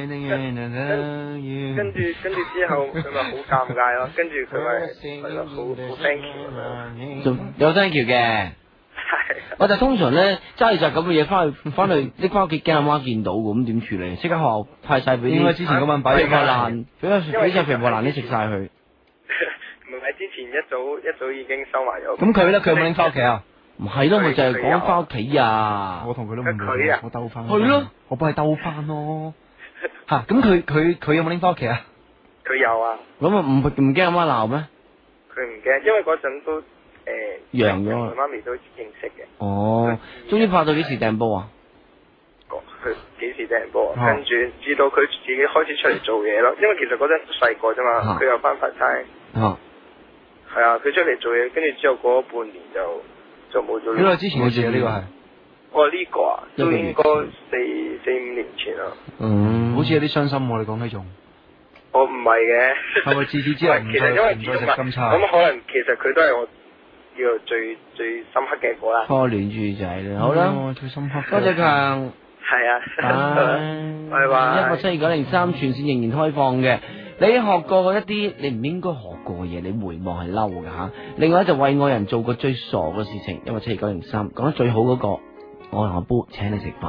跟住之後佢咪好尷尬咯，跟住佢咪係咯好 thank you 有 thank you 嘅。我就通常咧揸住隻咁嘅嘢翻去拎翻屋企驚阿媽見到咁點處理？即刻學校派晒俾啲。 應該之前嗰晚擺皮薄蘭，俾隻皮薄蘭啲食晒佢。 唔係之前一早已經收埋咗。 咁佢咧，佢有冇拎翻屋企啊？ 唔係咯，咪就係講翻屋企啊！ 我同佢都唔會，我兜翻。 係咯， 我幫佢兜翻咯。吓，咁佢有冇拎翻屋企啊？ 佢有啊。 咁啊唔驚阿媽鬧咩？ 佢唔驚，因為嗰陣都揚咗。 佢媽咪都認識嘅。 哦，終於拍到幾時掟波啊？ 佢幾時掟波？跟住至到佢自己開始出嚟做嘢咯。因為其實嗰陣細個啫嘛，佢又翻佛山。係啊，佢出嚟做嘢，跟住之後過咗半年就冇做。 因為之前嘅事呢個係。 我呢個啊，都應該4-5年前啦。 好似有啲傷心喎，你講呢種。 我唔係嘅。係咪自此之後唔再食金叉？ 咁可能其實佢都係我叫做最深刻嘅一個啦。 初戀豬仔啦，好啦， 最深刻。 多謝強。 係啊。拜拜。 172-903全線仍然開放嘅。你學過一啲你唔應該學過嘅嘢，你回望係嬲㗎吓。另外就為愛人做過最傻嘅事情，172-903講得最好嗰個，我同阿煲請你食飯。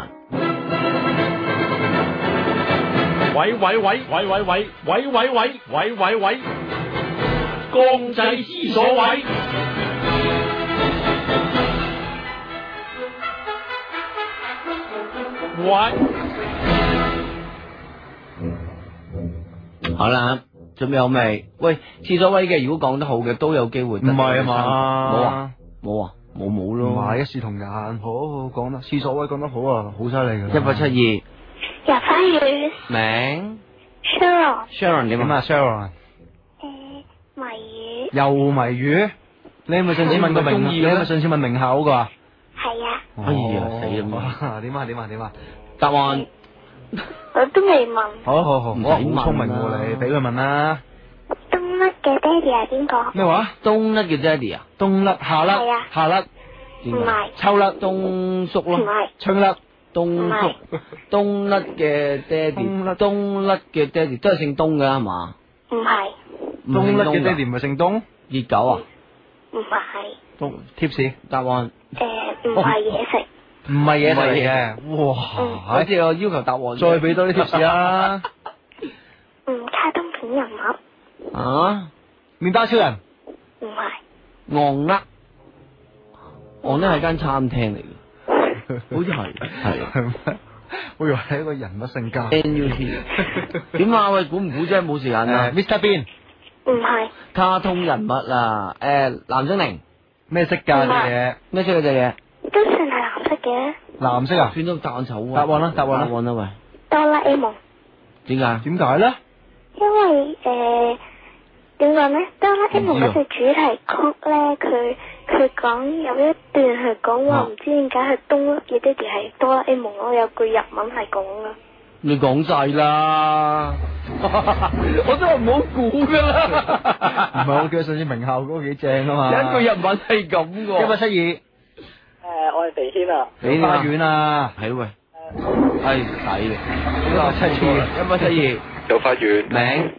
喂，江仔之所謂。喂。 好啦，準備好未？喂，廁所位嘅如果講得好嘅都有機會。唔係啊嘛？ 冇啊，冇啊，冇咯。 唔係一視同仁，好講得廁所位講得好啊，好犀利噶。 1872。 遊花園。 名 Sharon 點啊 ？Sharon。 謎語。 又謎語？你係咪上次問個名？你係咪上次問名校嗰個啊？ 係啊。 哎呀，死啦！ 點啊？ 答案我都未問。 好，我好聰明喎你，俾佢問啦。 冬甩嘅爹哋係邊個？ 咩話？ 冬甩嘅爹哋啊？ 冬甩夏甩。 係啊。 夏甩。 唔係。 秋甩。 冬叔咯。 唔係。 春甩。 冬叔。冬甩嘅爹哋。冬甩嘅爹哋都係姓冬噶係嘛？ 唔係。 冬甩嘅爹哋唔係姓冬？ 熱狗啊？ 唔係。 冬貼士唔答案。 係嘢食。 唔係嘢食嚟嘅，哇！ 好似我要求答案， 再俾多啲貼士啦。 卡通片人物。 啊？麵包超人？ 唔係。 昂係間餐廳嚟嘅，好似係。 我以為係一個人物性格。 NUT。點啊？喂，估唔估真係冇時間啊 ？Mr. Bean。 唔係。 卡通人物啊？藍精靈。 咩色㗎隻嘢？ 咩色嘅隻嘢？ 都算係藍色嘅。 藍色啊？ 算到答案醜啊！答案啦喂。 哆啦 A 夢。 點解？ 點解咧？ 因為點講咧？哆啦 A 夢嗰隻主題曲咧，佢講有一段係講話唔知點解係冬甩嘅爹哋係哆啦 A 夢咯，有句日文係講噶。 你講晒啦，我都係唔好估噶啦。 唔係我叫上次名校嗰個幾正啊嘛。 有一句日文係咁噶。 1872。 我係肥軒啊。 肥花園啊。 係喂。係抵嘅。1872。 有花園。 名。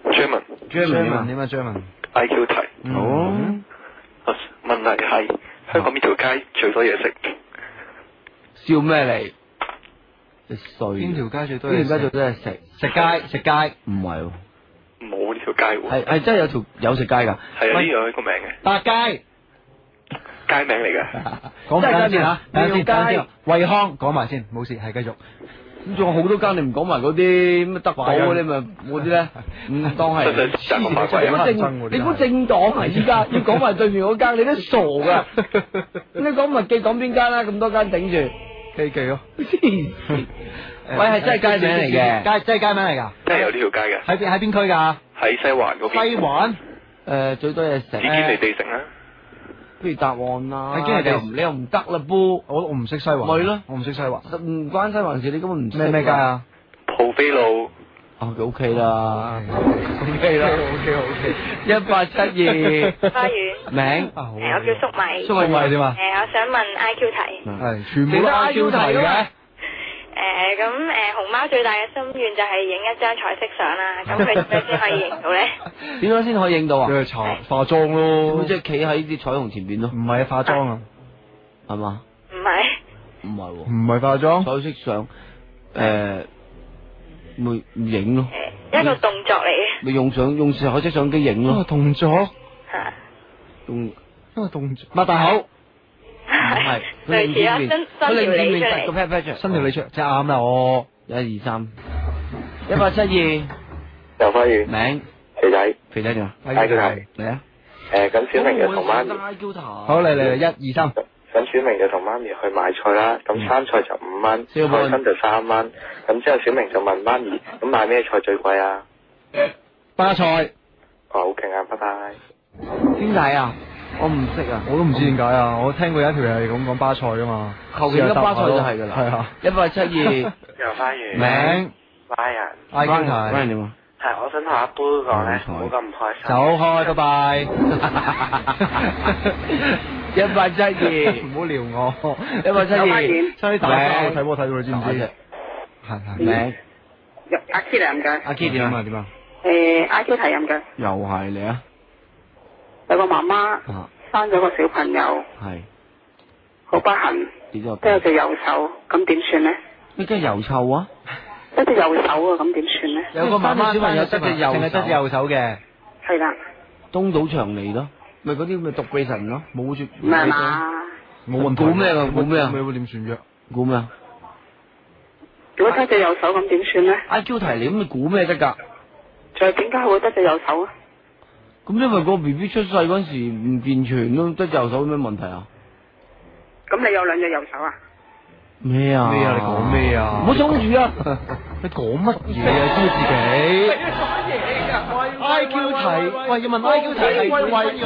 German 點啊 German IQ 題。 好。 問題係香港邊條街最多嘢食？ 笑咩嚟？ 邊條街最多？ 邊條街最多係食街？唔係喎。 冇呢條街喎。 係真係有食街㗎。 係啊，呢樣一個名嘅。 百佳。 街名嚟嘅。 講埋先嚇，等陣先。惠康講埋先，冇事，係繼續。 咁仲有好多間，你唔講埋嗰啲咩德寶嗰啲咪嗰啲咧？唔當係。你估政黨啊？依家要講埋對面嗰間，你都傻㗎。你講麥記講邊間啦？咁多間頂住。 記咯。 喂，係真係街名嚟嘅。 真係街名嚟㗎。 真係有呢條街嘅。 喺邊區㗎？ 喺西環嗰邊。 西環？ 最多嘢食。 紫堅離地城啊！ 不如答案啦。 你又唔得啦，噃。我唔識西環。咪咯，我唔識西環。 唔關西環事，你根本唔識。 咩街啊？ 蒲飛路。 哦，OK 啦。OK 啦。OK。1872。 花園。 名。 我叫粟米。 粟米點啊？ 我想問 IQ 題。 係，全部都 IQ 題嘅。 熊貓最大嘅心願就係影一張彩色相啦，咁佢點樣先可以影到咧？ 點樣先可以影到啊？ 佢係化妝咯， 即係企喺啲彩虹前邊咯。 唔係化妝啊， 係嘛？ 唔係。 唔係喎。 唔係化妝。 彩色相，咪影咯。 一個動作嚟嘅。 咪用彩色相機影咯。 動作。 嚇。 一個動作。擘大口。 係類似啊，伸條脷出嚟， 伸條脷出，即係啱啦，我 1、2、3，1872， 遊花園， 名，肥仔點啊 ？IQ 題嚟啊！ 咁小明就同媽咪， 好嚟1、2、3， 咁小明就同媽咪去買菜啦，咁生菜就5蚊，菜心就3蚊，咁之後小明就問媽咪，咁買咩菜最貴啊？ 巴菜。 好勁啊！拜拜。 點解啊？我唔識啊， 我都唔知點解啊！我聽過有一條係咁講巴塞噶嘛， 求其一巴塞就係噶啦。 係啊 ，1872。 遊花園。 名。 Ryan。 點啊？ 係，我想同阿杯講咧，唔好咁唔開心。 走開，拜拜。 1872。 唔好撩我。 1872。 差啲打交，睇波睇到你知唔知？係。名。 阿 K 嚟唔該。 阿 K 點啊？點啊 ？IQ 題唔該。 又係你啊！ 有個媽媽生咗個小朋友， 係好不幸，都有隻右手，咁點算咧？ 咩叫右臭啊？ 一隻右手啊，咁點算咧？ 有個媽媽小朋友得隻右手嘅， 係啦。 東島長嚟咯，咪嗰啲咪獨臂神咯，冇住。 唔係嘛？ 冇問題。 估咩啊？估咩啊？ 會點算啫？ 估咩啊？ 如果得隻右手咁點算咧？ IQ 題你咁你估咩得㗎？ 就係點解會得隻右手啊？ 咁因為個 B B 出世嗰時唔健全咯，得隻右手有咩問題啊？ 咁你有兩隻右手啊？ 咩啊？ 咩啊？你講咩啊？ 唔好衝住啊！ 你講乜嘢啊？知道自己講嘢噶 IQ 題，喂，要問 IQ 題係喂。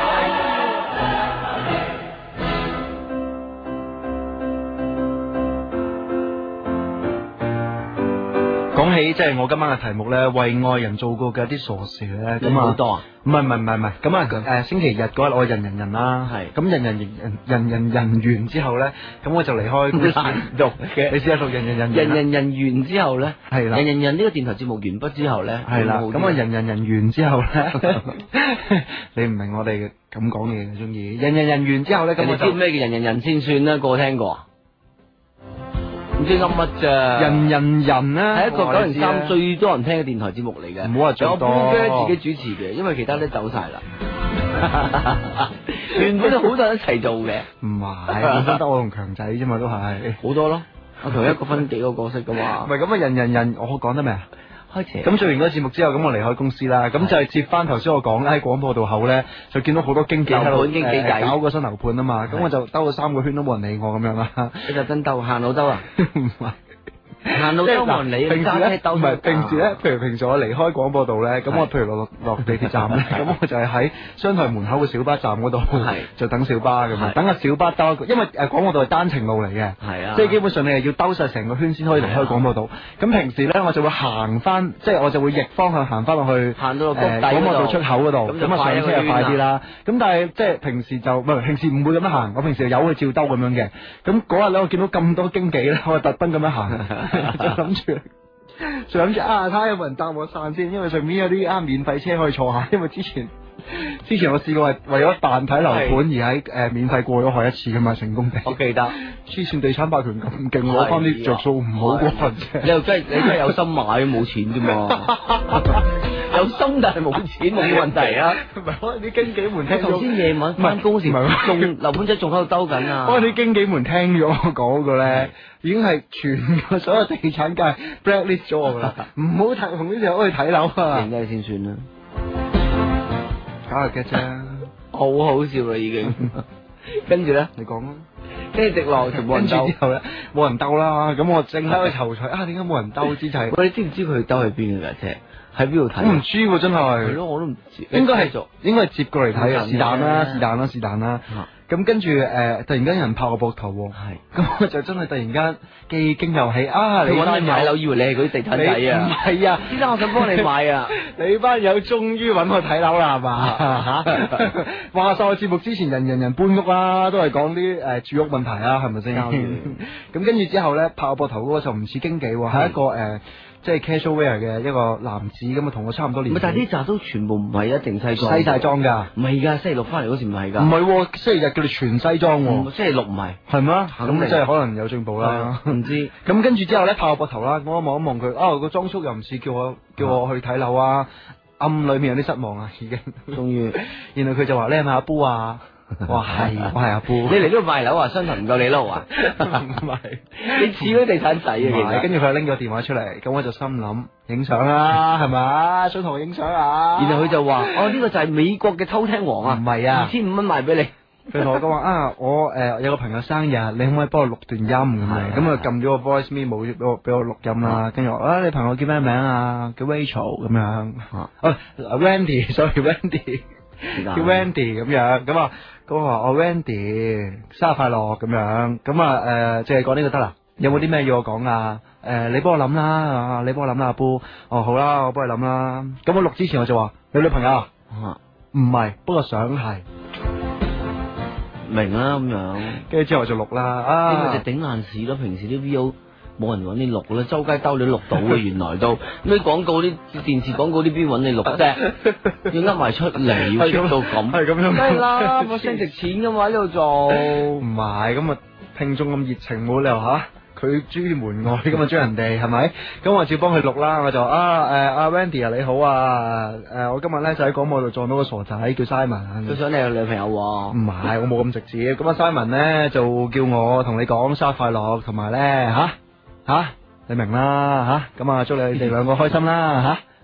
講起即係我今晚嘅題目咧，為愛人做過嘅一啲傻事咧，咁好多啊？ 唔係，咁啊星期日嗰日我人啦，係咁人完之後咧，咁我就離開公司讀嘅，你試下讀人完之後咧， 係啦， 人呢個電台節目完畢之後咧， 係啦，咁啊人完之後咧，你唔明我哋咁講嘢中意，人完之後咧，咁我知咩叫人先算啦，個聽過啊？唔知噏乜咋？人啦，係一個903最多人聽嘅電台節目嚟嘅。 唔好話最多， 我自己主持嘅，因為其他都走晒啦。原本都好多人一齊做嘅。 唔係，本身得我同強仔啫嘛，都係好多咯。我同一個分幾個角色噶嘛。 唔係咁啊，人，我講得未啊？ 開始。 咁做完嗰個節目之後，咁我離開公司啦，咁就係接翻頭先我講喺廣播道口咧，就見到好多經紀喺度搞個新樓盤啊嘛，咁我就兜咗3個圈都冇人理我咁樣啦。 你就真兜行路兜啊？ 唔係。 行路都冇人理， 平時咧，譬如平時我離開廣播道咧，咁我譬如落地鐵站咧，咁我就係喺商台門口嘅小巴站嗰度，就等小巴咁樣，等個小巴兜一個，因為廣播道係單程路嚟嘅，係啊，即係基本上你係要兜晒成個圈先可以離開廣播道。咁平時咧我就會行翻，即係我就會逆方向行翻落去，行到廣播道出口嗰度，咁啊上車就快啲啦。咁但係即係平時就平時唔會咁樣行，我平時有佢照兜咁樣嘅。咁嗰日咧我見到咁多經紀咧，我特登咁樣行。就諗住睇下有冇人搭我傘先，因為上面有啲免費車可以坐下。因為之前我試過係為咗扮睇樓盤而喺免費過咗海一次噶嘛，成功地。我記得黐線地產霸權咁勁，攞翻啲着數唔好過分啫。你真係有心買冇錢啫嘛？有心但係冇錢冇問題啊。唔係可能啲經紀們聽咗頭先夜晚翻工時，仲樓盤仔仲喺度兜緊啊。可能啲經紀們聽咗我講嗰個咧，已經係全個所有地產界 blacklist 咗我啦。唔好睇同呢隻可以睇樓啊。認真先算啦。搞下嘅啫，好好笑啦已經。跟住咧，你講啦。跟住直落就冇人兜，之後咧冇人兜啦。咁我正喺度籌財點解冇人兜之際？喂，你知唔知佢兜喺邊嘅啫？喺邊度睇？我唔知喎，真係。係咯，我都唔知。應該係接過嚟睇嘅，是但啦。咁跟住突然間有人拍我膊頭，係咁我就真係突然間記經又起啊！你揾你買樓，以為你係嗰啲地產仔啊？唔係啊，先生我想幫你買啊！你班友終於揾我睇樓啦，係嘛嚇？話晒我節目之前人搬屋啦，都係講啲住屋問題啊，係咪先？咁跟住之後咧，拍我膊頭嗰個就唔似經紀，係一個即係 casual wear 嘅一個男子咁啊，同我差唔多年紀。但係呢扎都全部唔係一定西裝。西大裝㗎，唔係㗎，星期六翻嚟嗰時唔係㗎。唔係，星期日叫你全西裝喎。星期六唔係。係咩？咁即係可能有進步啦。唔知。咁跟住之後咧，拍我膊頭啦，我望一望佢，個裝束又唔似叫我去睇樓啊，暗裏面有啲失望啊，已經。終於。然後佢就話：你係咪阿 Boo 啊？哇係，我係阿 Boo。你嚟呢度賣樓啊？身材唔夠你撈啊？唔係，你似嗰啲地產仔啊，其實。跟住佢拎咗電話出嚟，咁我就心諗影相啦，係咪？想同我影相啊？然後佢就話：呢個就係美國嘅偷聽王啊！唔係啊，2500蚊賣俾你。佢同我講話我有個朋友生日，你可唔可以幫我錄段音咁樣？咁啊撳咗個 voice memo 俾我錄音啦。跟住我你朋友叫咩名啊？叫 Rachel 咁樣。Randy，sorry，Randy。叫 Wendy 咁樣，咁我話Wendy 生日快樂咁樣，咁淨係講呢個得啦。有冇啲咩要我講啊？你幫我諗啦，你幫我諗啦，阿 Boo。好啦，我幫你諗啦。咁我錄之前我就話有女朋友，唔係，不過想係，明啦咁樣。跟住之後我就錄啦。呢個就頂爛市咯，平時啲 VO。冇人揾你錄啦，周街兜你錄到嘅，原來都咩廣告啲電視廣告啲邊揾你錄啫，要呃埋出嚟，要出到咁，係咁樣，係啦，個聲值錢噶嘛呢度做，唔係咁啊，聽眾咁熱情冇理由吓佢諸門外咁啊追人哋係咪？咁我照幫佢錄啦，我就阿 Wendy 啊你好啊，我今日咧就喺廣播度撞到個傻仔叫 Simon，佢想你有女朋友喎，唔係我冇咁直接，咁啊 Simon 咧就叫我同你講生日快樂，同埋咧吓，你明啦吓，咁啊祝你哋兩個開心啦吓，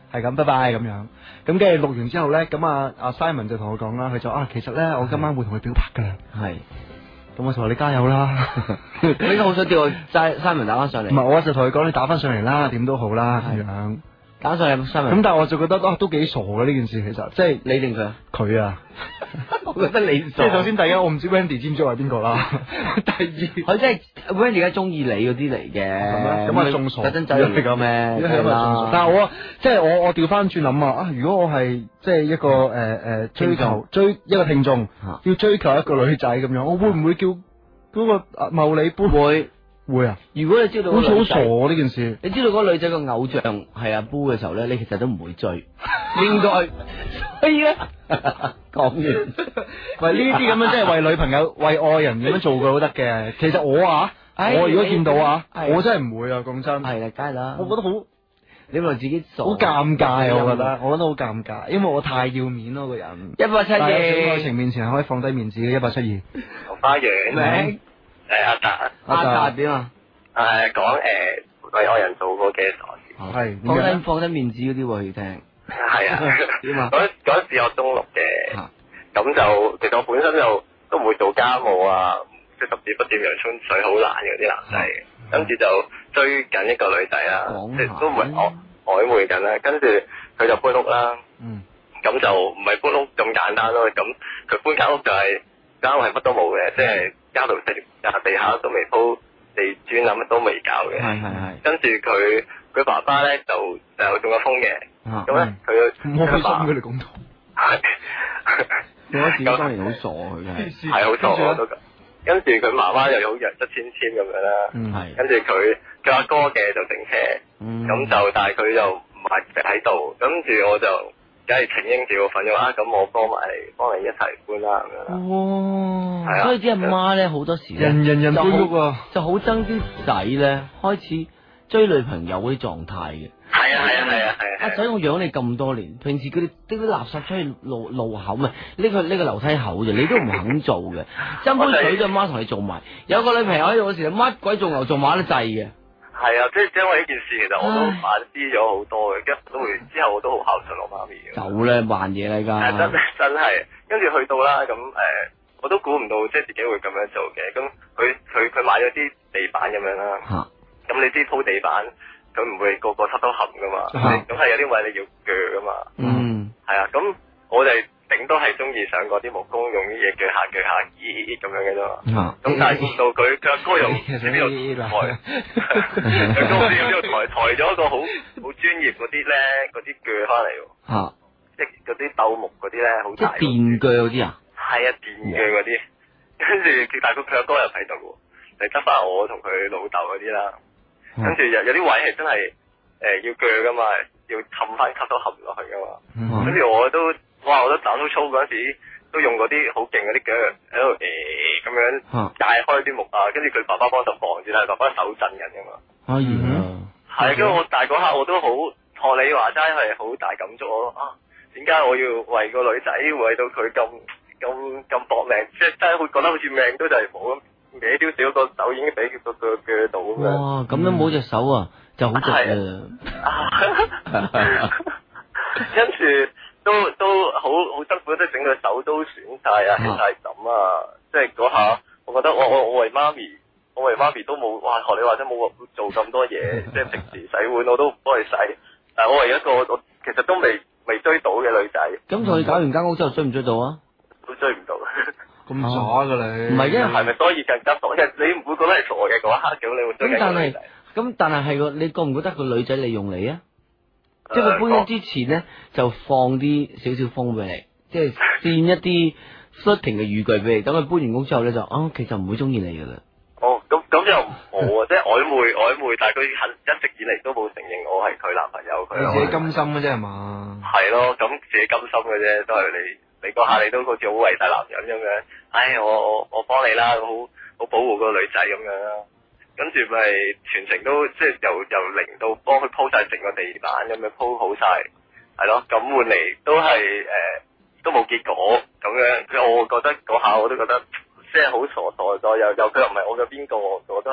係咁，拜拜咁樣。咁跟住錄完之後咧，咁阿 Simon 就同我講啦，佢就其實咧我今晚會同佢表白噶啦。係。咁我就話你加油啦！你都好想叫我 Simon 打翻上嚟。唔係，我就同佢講你打翻上嚟啦，點都好啦咁樣。打上嚟 Simon。咁但係我就覺得都幾傻嘅呢件事，其實即係你定佢？佢啊。我覺得你即係首先第一，我唔知 Wendy 知唔知我係邊個啦。第二，佢即係 Wendy 而家中意你嗰啲嚟嘅。咁啊仲傻，特登走入嚟咁咩？但係我即係我調翻轉諗啊！如果我係即係一個追一個聽眾，要追求一個女仔咁樣，我會唔會叫嗰個茂利杯？會啊！如果你知道好似好傻呢件事，你知道嗰個女仔個偶像係阿 Boo 嘅時候咧，你其實都唔會追，應該。所以咧，講完，喂呢啲咁樣即係為女朋友、為愛人咁樣做嘅都得嘅。其實我如果見到我真係唔會啊，講真。係啦，梗係啦。我覺得好，你咪自己傻。好尷尬，我覺得好尷尬，因為我太要面咯個人。172，愛情面前係可以放低面子嘅。172。 桃花源。阿達點啊？ 講為愛人做過嘅傻事。 係放低面子嗰啲喎，要聽。 係啊。點啊？嗰時我中六嘅，咁就其實我本身就都唔會做家務啊，即係十指不沾陽春水好難嘅啲男仔，跟住就追緊一個女仔啦，即係都唔係曖昧緊啦，跟住佢就搬屋啦。咁就唔係搬屋咁簡單咯，咁佢搬間屋就係間屋係乜都冇嘅，即係家度地下都未鋪地磚啊，乜都未搞嘅。係。跟住佢爸爸咧就中咗風嘅，咁咧佢開心佢哋講到。係。嗰時當然好傻佢嘅。 係好傻我都咁。跟住佢媽媽又好弱質纖纖咁樣啦。係。跟住佢阿哥嘅就整車，咁就但係佢就唔係喺度，跟住我就梗係請纓照份咗咁我幫你一齊搬啦咁樣。哦，係啊，所以啲阿媽咧好多時人搬屋就好憎啲仔咧開始追女朋友嗰啲狀態嘅。係啊。阿仔我養你咁多年，平時佢哋啲垃圾出去路口咪呢個樓梯口啫，你都唔肯做嘅。斟杯水，阿媽同你做埋。有個女朋友喺度嗰時，乜鬼做牛做馬都制嘅。係啊，即係因為呢件事，其實我都反思咗好多嘅，跟住都會之後我都好孝順我媽咪嘅。走咧，扮嘢嚟㗎。真係，跟住去到啦，咁我都估唔到即係自己會咁樣做嘅。咁佢買咗啲地板咁樣啦。咁你知鋪地板，佢唔會個漆都冚㗎嘛。咁係有啲位你要鋸㗎嘛。係啊，咁我哋頂多係中意上嗰啲木工用啲嘢鋸下咁樣嘅啫嘛。咁但係到佢阿哥又呢度抬，佢哥呢度抬咗一個好專業嗰啲咧，嗰啲鋸翻嚟喎。即係嗰啲鬥木嗰啲咧，好大。即係電鋸嗰啲啊？係啊，電鋸嗰啲。跟住但係佢阿哥又喺度喎，嚟執翻我同佢老豆嗰啲啦。跟住有啲位係真係要鋸噶嘛，要冚翻吸都冚唔落去噶嘛。跟住我都打到粗嗰陣時，都用嗰啲好勁嗰啲腳喺度咁樣解開啲木啊，跟住佢爸爸幫手防住啦，爸爸手震緊噶嘛。係，跟住我大嗰刻我都好學你話齋係好大感觸咯。點解我要為個女仔為到佢咁搏命？即係真係會覺得好似命都就係冇咁，歪少少個手已經俾個腳鋸到咁樣。哇！咁樣冇隻手啊，就好值啊。跟住都好辛苦，即係整個手都損晒啊，起晒枕啊！即係嗰下，我覺得我為媽咪都冇學你話齋冇做咁多嘢，即係平時洗碗我都唔幫佢洗，但係我為一個我其實都未追到嘅女仔。咁同佢搞完間屋之後追唔追到啊？都追唔到。咁傻噶你？唔係，因為係咪所以更加傻？你唔會覺得係傻嘅嗰一刻，咁你會追緊個女仔。但係你覺唔覺得個女仔利用你啊？即係佢搬屋之前咧，就放啲少少風俾你，即係墊一啲 flirting 嘅語句俾你。等佢搬完屋之後咧，就其實唔會中意你噶啦。咁又冇啊，即係曖昧，但係佢一直以嚟都冇承認我係佢男朋友。佢自己甘心嘅啫係嘛？係咯，咁自己甘心嘅啫，都係你嗰下你都好似好偉大男人咁樣。唉，我幫你啦，好保護個女仔咁樣啦。跟住咪全程都即係由零到幫佢鋪晒成個地板咁樣鋪好晒，係咯，咁換嚟都係都冇結果咁樣。我覺得嗰下我都覺得即係好傻咗，又佢又唔係我嘅邊個，我都係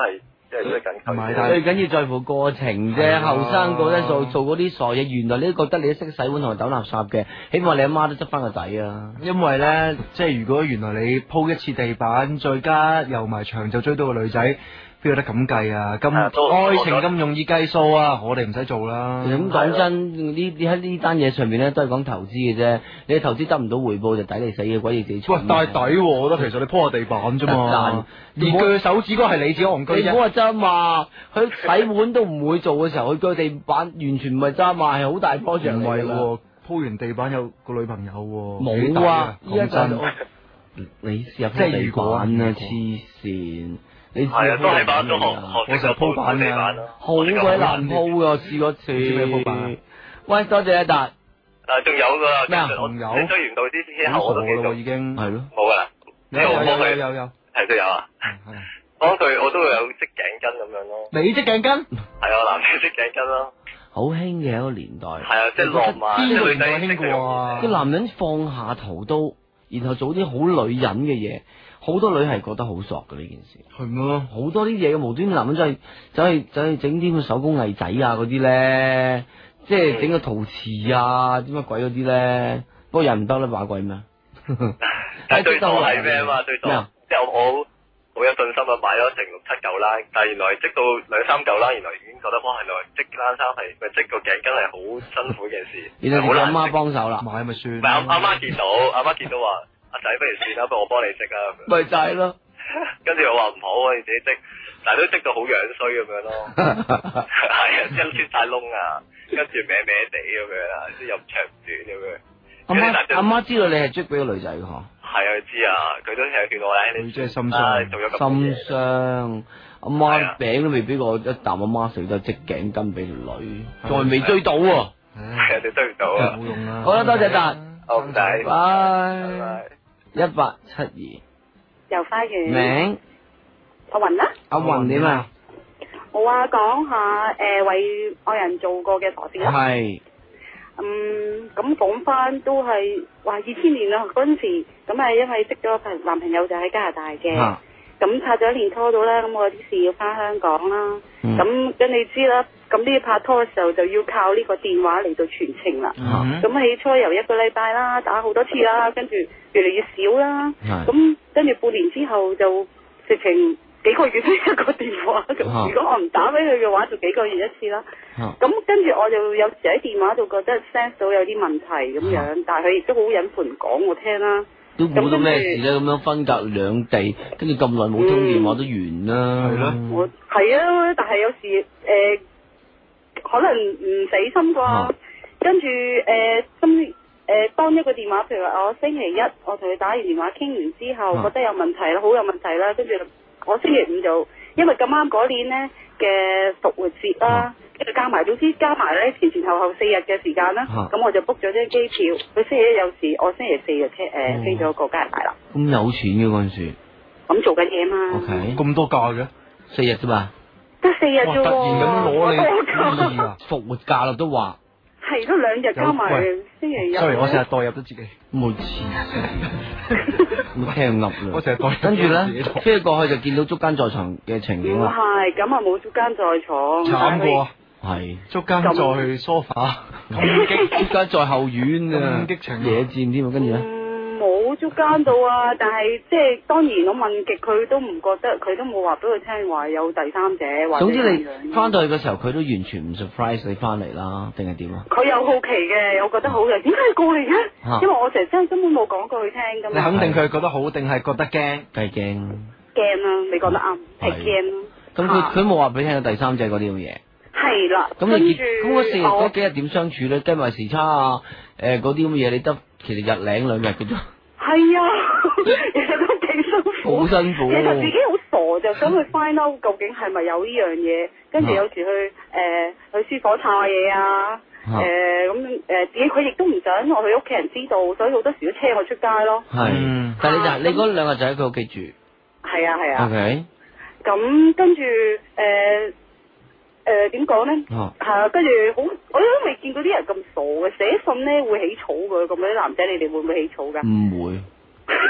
即係最緊扣。 最緊要在乎過程啫，後生嗰啲做嗰啲傻嘢，原來你都覺得你都識洗碗同埋抌垃圾嘅，希望你阿媽都執翻個底啊！ 因為咧，即係如果原來你鋪一次地板，再加油埋牆就追到個女仔。邊有得咁計啊？咁愛情咁容易計數啊？我哋唔使做啦。 咁講真，呢喺呢單嘢上面咧，都係講投資嘅啫。你投資得唔到回報就抵你死嘅，鬼嘢自己出。 喂，但係抵，我覺得其實你鋪下地板啫嘛。而鋸手指嗰係你自己戇居啫。 你唔好話揸嘛，佢洗碗都唔會做嘅時候，佢鋸地板完全唔係揸嘛，係好大 project 嚟㗎。唔係， 鋪完地板有個女朋友喎。 冇啊！依家就你試下鋪地板啊！黐線。 係啊，都係把中學我成日鋪板㗎， 好鬼難鋪㗎，試過次。鋪板。喂，多謝阿達。 仲有㗎， 咩啊？ 仲有。 你追唔到啲之後我都幾咗已經。係咯。 冇㗎啦。 有。 係都有啊。幫佢我都會有織頸巾咁樣咯。 你織頸巾？ 係啊，男仔織頸巾咯。 好興嘅一個年代。 係啊，即係浪漫。 邊個年代興過啊？ 啲男人放下屠刀，然後做啲好女人嘅嘢。好多女係覺得好索嘅呢件事， 係咩？ 好多啲嘢嘅無端男人真係走去整啲咁嘅手工藝仔啊嗰啲咧，即係整個陶瓷啊啲乜鬼嗰啲咧，不過又唔得啦，把鬼咩？ 但係最多係咩啊嘛？最多即係我好有信心啊，買咗成6、7嚿啦，但係原來織到2、3嚿啦，原來已經覺得哇，原來織冷衫係咪織個頸巾係好辛苦嘅事， 原來你阿媽幫手啦， 買咪算。 唔係阿媽見到話。阿仔不如算啦，不如我幫你織啊。 咪就係咯。 跟住我話唔好，你自己織，但係都織到好樣衰咁樣咯。係啊，一穿晒窿啊，跟住歪歪地咁樣啊，即又唔長唔短咁樣。阿媽知道你係織俾個女仔嘅嗬。 係啊，知啊，佢都成日勸我咧。 你真係心傷， 做咗咁多嘢。 心傷。阿媽餅都未俾過一啖，阿媽食得織頸巾俾條女，仲未追到喎。 係啊，你追唔到啊。 冇用啦。 好啦，多謝達。 好唔使。 拜。1872 遊花園名阿雲啦， 阿雲點啊？ 我話講下為愛人做過嘅傻事啦。 係。 咁講翻都係話2000年啦嗰陣時，咁係因為識咗個男朋友就喺加拿大嘅，咁拍咗1年拖到啦，咁我有啲事要翻香港啦，咁跟你知啦。咁呢拍拖嘅時候就要靠呢個電話嚟到傳情啦。咁起初由1個禮拜啦，打好多次啦，跟住越嚟越少啦。咁跟住半年之後就直情幾個月都一個電話。如果我唔打俾佢嘅話，就幾個月一次啦。咁跟住我就有時喺電話度覺得 sense 到有啲問題咁樣，但係佢亦都好隱瞞講我聽啦。 都估到咩事咧？咁樣分隔兩地，跟住咁耐冇通電話都完啦。係咯。係啊，但係有時可能唔死心啩，跟住當一個電話，譬如話我星期一我同佢打完電話傾完之後，覺得有問題啦，好有問題啦，跟住我星期5就因為咁啱嗰年呢嘅復活節啦，跟住加埋總之加埋咧前後4日嘅時間啦，咁我就 book 咗張機票，佢星期1有事，我星期4就飛咗過加拿大啦。 咁有錢嘅嗰陣時， 咁做緊嘢嘛。 OK， 咁多假嘅 ，4日啫嘛。 得4日啫喎， 突然咁攞你復活假啦都話， 係都2日加埋星期日。 sorry，我成日代入咗自己， 冇錢，冇聽噏啦。 我成日代入。 跟住咧，飛過去就見到捉奸在床嘅情景啦。 係，咁啊冇捉奸在床。 慘過。 係。 捉奸在sofa， 咁激，捉奸在後院啊， 激情野戰添啊，跟住咧。 冇捉奸到啊！但係即係當然我問極佢都唔覺得，佢都冇話俾佢聽話有第三者或者。總之你翻到去嘅時候，佢都完全唔 surprise 你翻嚟啦，定係點啊？ 佢有好奇嘅，我覺得好嘅。點解你過嚟嘅？因為我成身根本冇講過佢聽噶嘛。 你肯定佢覺得好，定係覺得驚？ 梗係驚。 驚啦！你講得啱，係驚咯。 咁佢冇話俾你聽有第三者嗰啲咁嘢。 係啦。 咁你咁嗰幾日點相處咧？跟埋時差啊，嗰啲咁嘅嘢，你得其實1、2日嘅啫。 係啊，其實都幾辛苦。 好辛苦。 其實自己好傻，就想去 find out 究竟係咪有呢樣嘢，跟住有時去書房抄下嘢啊，自己佢亦都唔想我佢屋企人知道，所以好多時都車我出街咯。 係，但係你嗰2日就喺佢屋企住。 係啊係啊。 OK。 咁跟住點講咧？係啊，跟住我都未見過啲人咁傻嘅，寫信咧會起草嘅，咁啲男仔你哋會唔會起草噶？ 唔會。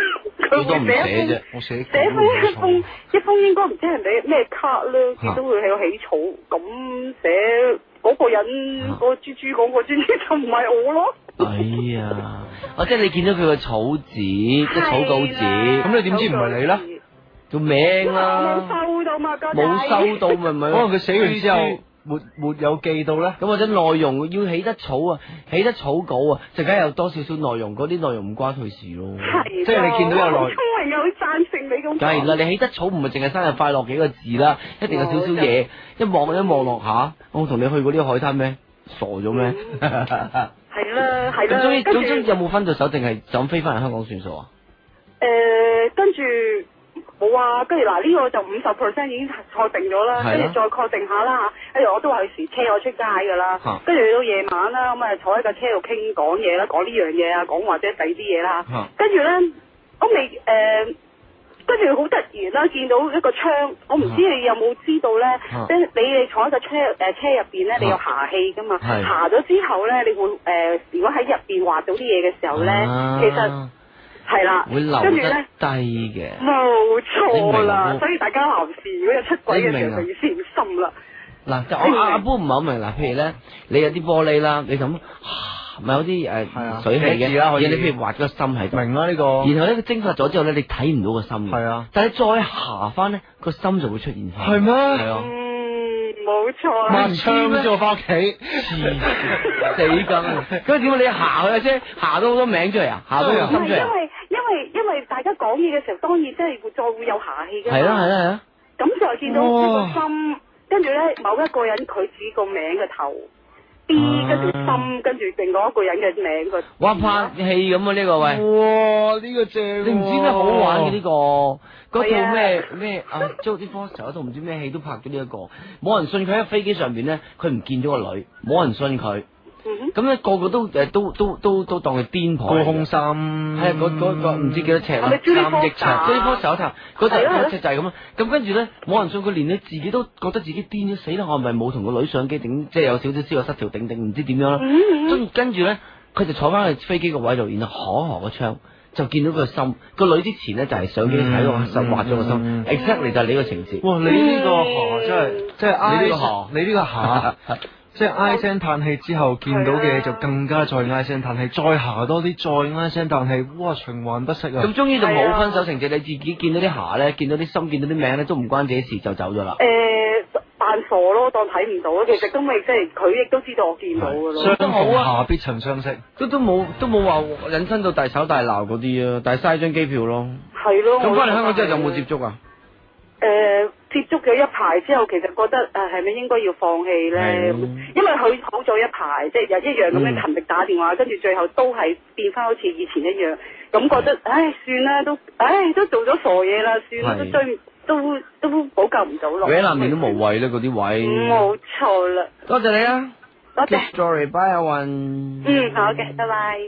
佢會寫啫，我寫一封應該唔知係咩卡啦，見到佢係個起草，咁寫嗰個人嗰個豬豬嗰個豬豬就唔係我咯。 哎呀，即係你見到佢個草紙，即係草稿紙， 咁你點知唔係你咧？ 個名啦， 冇收到嘛， 冇收到咪可能佢寫完之後沒有記到咧， 咁或者內容要起得草啊，起得草稿啊，就梗係有多少少內容，嗰啲內容唔關佢事咯。 係， 即係你見到有內容， 聰明又贊成你咁。 梗係啦，你起得草唔係淨係生日快樂幾個字啦，一定有少少嘢，一望落下，我同你去過呢個海灘咩？傻咗咩？ 係啦。 咁總之有冇分到手，定係就咁飛翻嚟香港算數啊？ 跟住。冇啊，跟住嗱呢個就50%已經確定咗啦，跟住再確定下啦嚇，跟住我都話佢時車我出街㗎啦，跟住到夜晚啦，咁啊坐喺架車度傾講嘢啦，講呢樣嘢啊，講或者第啲嘢啦，跟住咧我未跟住好突然啦，見到一個窗，我唔知你有冇知道咧，即係你坐喺個車入邊咧，你有霞氣㗎嘛，霞咗之後咧，你會如果喺入邊畫到啲嘢嘅時候咧，其實。係啦， 會留得低嘅， 冇錯啦，所以大家男士如果有出軌嘅時候就要小心啦。 嗱，就阿波唔係好明嗱，譬如咧，你有啲玻璃啦，你咁咪有啲水氣嘅，而你譬如畫個心喺度， 明啦呢個。 然後咧佢蒸發咗之後咧，你睇唔到個心嘅，係啊，但係再下翻咧，個心就會出現翻。 係咩？ 係啊。 冇錯， 抹窗先我翻屋企， 死梗。咁點解你下去啫？下到好多名出嚟啊，下到有心出嚟。 因為大家講嘢嘅時候，當然即係會有霞氣嘅。 係啊。 咁就見到一個心，跟住咧某一個人佢指個名嘅頭 B，跟住心，跟住另外一個人嘅名個。 哇！拍戲咁啊呢個喂。 哇！呢個正。 你唔知咩好玩嘅呢個？嗰套咩啊 Jodie Foster 嗰套唔知咩戲都拍咗呢一個，冇人信佢喺飛機上邊咧，佢唔見咗個女，冇人信佢。咁咧個個都都當佢癲婆。 高空心係嗰個唔知幾多尺啦，3億尺。Jodie Foster 嗰隻就係咁啊。咁跟住咧冇人信佢，連你自己都覺得自己癲咗死啦！我係咪冇同個女上機頂，即係有少少思覺失調頂唔知點樣啦。跟住咧佢就坐翻去飛機個位度，然後可個窗。就見到個心，個女之前咧就係相機睇個心畫咗個心 ，exactly 就係你個情節。 哇！你呢個下真係你呢個下，你呢個下，即係唉聲嘆氣之後見到嘅嘢就更加再唉聲嘆氣，再下多啲再唉聲嘆氣，哇！循環不息啊！ 咁終於就冇分手情節，你自己見到啲下咧，見到啲心，見到啲名咧，都唔關自己事就走咗啦。 扮傻咯，當睇唔到咯。其實都未即係佢亦都知道我見到噶咯。 相逢下必曾相識， 都冇話引申到大吵大鬧嗰啲啊，但係嘥張機票咯。 係咯。咁翻嚟香港之後有冇接觸啊？ 接觸咗一排之後，其實覺得係咪應該要放棄咧？因為佢好咗一排，即係又一樣咁樣勤力打電話，跟住最後都係變翻好似以前一樣，咁覺得算啦，都做咗傻嘢啦，算啦，都補救唔到落。 搲爛面都無謂啦，嗰啲位。 冇錯啦。 多謝你啊！ 多謝。 Story，bye 阿雲。 好嘅，拜拜。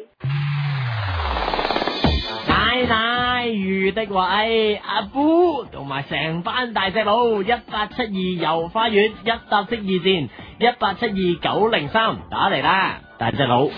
奶余的偉、阿姑同埋成班大隻佬，1872遊花園一搭式二戰，1872-903打嚟啦，大隻佬。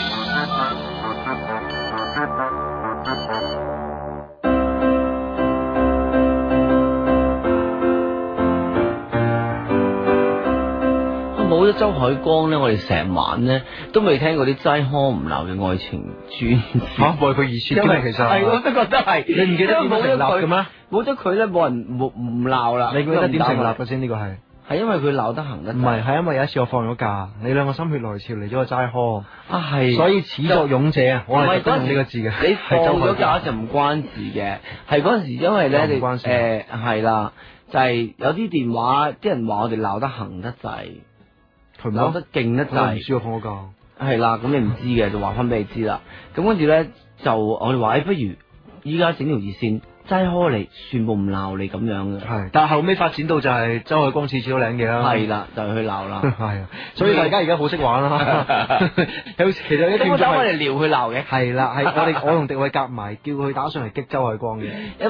冇咗周海光咧，我哋成晚咧都未聽過啲齋腔唔鬧嘅愛情專嚇，為佢而設嘅其實係，我都覺得係。 你唔記得點成立嘅咩？ 冇咗佢咧，冇人唔鬧啦。 你記得點成立嘅先？呢個係因為佢鬧得行得。 唔係，係因為有一次我放咗假，你兩個心血來潮嚟咗個齋腔啊，係。 所以始作俑者啊，我係特登用呢個字嘅。 你放咗假就唔關事嘅，係嗰陣時因為咧，你係啦，就係有啲電話，啲人話我哋鬧得行得滯。鬧得勁得滯， 唔知我放咗假。 係啦，咁你唔知嘅就話翻俾你知啦。咁跟住咧就我哋話，不如依家整條熱線齋開你，全部唔鬧你咁樣嘅。 係，但係後尾發展到就係周海光次次都領嘢啦。 係啦，就去鬧啦。 係啊，所以大家而家好識玩啦。有其實有啲點解我哋撩佢鬧嘅？ 係啦，係我同迪偉夾埋，叫佢打上嚟激周海光嘅。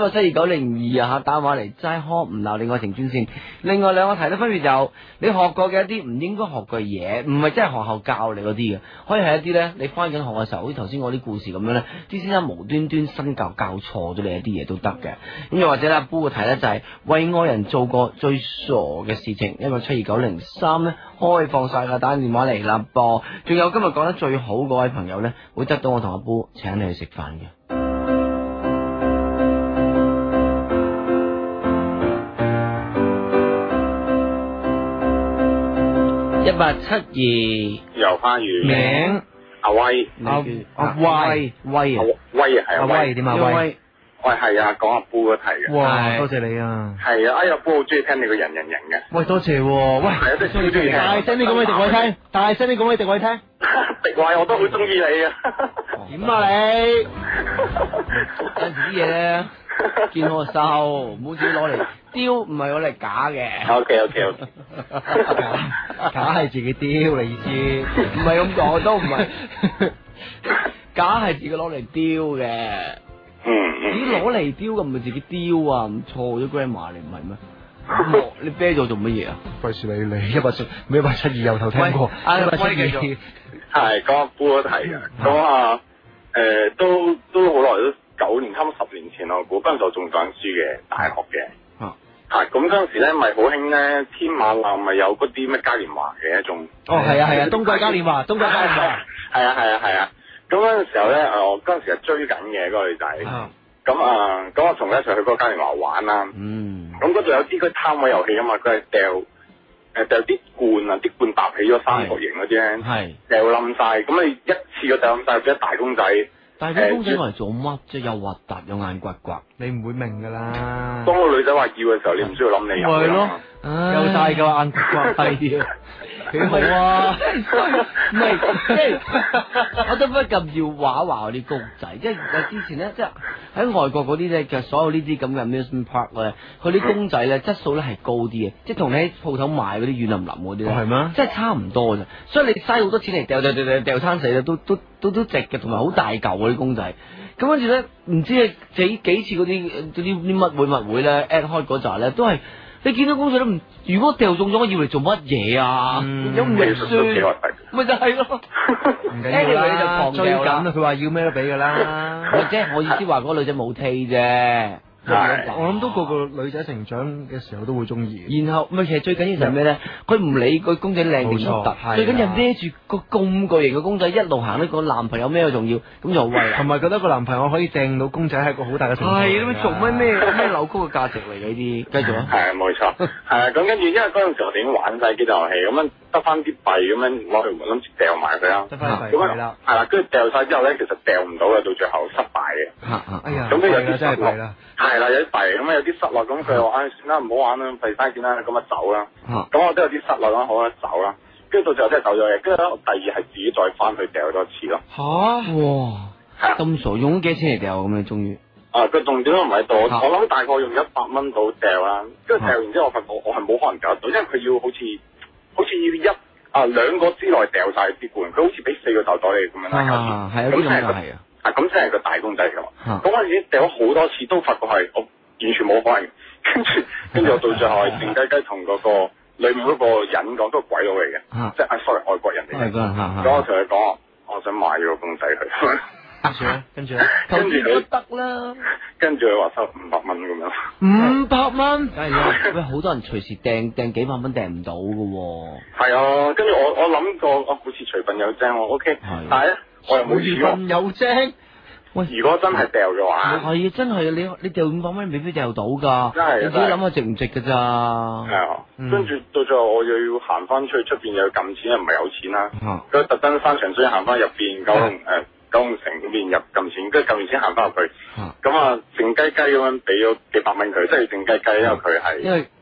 1729052啊吓，打電話嚟齋開唔鬧你愛情專線。另外兩個題咧分別就你學過嘅一啲唔應該學嘅嘢，唔係真係學校教你嗰啲嘅，可以係一啲咧你翻緊學嘅時候，好似頭先我啲故事咁樣咧，啲先生無端端身教教錯咗你一啲嘢都得嘅。咁又或者阿 Boo 嘅題咧就係為愛人做過最傻嘅事情。1729053咧開放晒噶，打電話嚟啦噃。仲有今日講得最好嗰位朋友咧，會得到我同阿 Boo 請你去食飯嘅。172 遊花園名阿威， 阿威威啊，威啊係阿威點啊威？ 喂係啊，講阿 Boo 嗰題嘅。 哇，多謝你啊！ 係啊，哎呀 Boo 好中意聽你個人嘅。 喂，多謝喎！喂， 係啊，都超中意聽。 大聲啲講俾迪偉聽，大聲啲講俾迪偉聽。 迪偉我都好中意你啊！ 點啊你？ 有陣時啲嘢咧，見好就收，唔好自己攞嚟丟，唔係攞嚟假嘅。 OK。 假係自己丟，你意思？ 唔係咁講，都唔係。假係自己攞嚟丟嘅。咦，攞嚟丟嘅唔係自己丟啊？唔錯咗 grandma 你唔係咩？你啤咗做乜嘢啊？ 費事你172由頭聽過。172 係講阿 Boo 嗰題嘅，講下都好耐，都9年差唔多10年前我估，嗰陣時我仲讀緊書嘅，大學嘅。咁嗰陣時咧咪好興咧，天馬南咪有嗰啲咩嘉年華嘅一種。 哦，係啊，冬季嘉年華。係啊。咁嗰陣時候咧，我嗰陣時係追緊嘅嗰個女仔。咁我同佢一齊去嗰個嘉年華玩啦。咁嗰度有啲佢攤位遊戲啊嘛，佢係掉啲罐啊，啲罐搭起咗三角形嗰啲咧，掉冧晒。咁你一次過掉冧晒，變咗大公仔。 但係啲公仔攞嚟做乜啫？又核突又眼刮刮， 你唔會明噶啦。 當個女仔話要嘅時候，你唔需要諗你有。係咯， 有晒個眼刮刮係啲。幾好啊！ 唔係，即係我都不禁要話啲公仔，即係之前咧，即係喺外國嗰啲咧，其實所有呢啲咁嘅 amusement park 咧，佢啲公仔咧質素咧係高啲嘅，即係同你喺鋪頭買嗰啲軟腍腍嗰啲咧，係咩？即係差唔多咋，所以你嘥好多錢嚟掉餐死啦，都值嘅，同埋好大嚿嗰啲公仔。咁跟住咧，唔知幾次嗰啲乜會咧 at 開嗰扎咧，都係。你見到公仔都唔，如果掉中咗，我要嚟做乜嘢啊？有唔肉酸，咪就係咯。 唔緊要啦，你就狂追緊，佢話要咩都俾噶啦。 或者我意思話嗰個女仔冇 taste 啫。 我諗都個女仔成長嘅時候都會中意。 然後咪其實最緊要就係咩咧？佢唔理個公仔靚定核突，最緊要孭住個咁巨型嘅公仔一路行，呢個男朋友咩都重要，咁就威啦。 同埋覺得個男朋友可以掟到公仔係一個好大嘅成就。 係咁做咩扭曲嘅價值嚟嘅呢啲？繼續啊！ 係啊，冇錯。係啊，咁跟住因為嗰陣時我哋已經玩晒機動遊戲，咁樣得翻啲幣咁樣攞去諗住掉埋佢啦。 得翻啲幣啦。 係啦，跟住掉晒之後咧，其實掉唔到嘅，到最後失敗嘅。 哎呀， 咁都有啲真係弊啦。 係啦，有啲弊，咁有啲失落，咁佢話唉算啦，唔好玩啦，費嘥錢啦，咁啊走啦。咁我都有啲失落啦，好啦，走啦。跟住到最後真係走咗嘅，跟住咧第二係自己再翻去掉多次咯。 吓，哇，係咁傻，用咗幾錢嚟掉咁你終於？ 個重點都唔喺度，我諗大概用100蚊到掉啦。跟住掉完之後，我發覺我係冇可能掉得到，因為佢要好似要2個之內掉晒啲罐，佢好似俾4個豆袋你咁樣啦。 係啊，咁係啊。 咁真係個大公仔㗎嘛。咁我已經掉咗好多次，都發覺係我完全冇可能。跟住我到最後係靜雞雞同嗰個裏面嗰個人講，嗰個鬼佬嚟嘅，即係sorry外國人嚟嘅。咁我同佢講，我想買咗個公仔佢。 跟住都得啦。 跟住佢話收500蚊咁樣。 500蚊？梗係啦。喂，好多人隨時掟幾百蚊掟唔到㗎喎。 係啊，跟住我諗過，好似隨份有精我 OK，但係咧我又冇試過。 隨份有精。 喂，如果真係掉嘅話， 係啊，真係你掉500蚊未必掉到㗎。 真係， 你自己諗下值唔值㗎咋？ 係啊，跟住到最後我又要行翻出邊又要撳錢，又唔係有錢啦。佢特登翻長水行翻入邊九龍城嗰邊入撳錢，跟住撳完錢行翻入去，咁靜雞雞咁樣俾咗幾百蚊佢，即係靜雞雞，因為佢係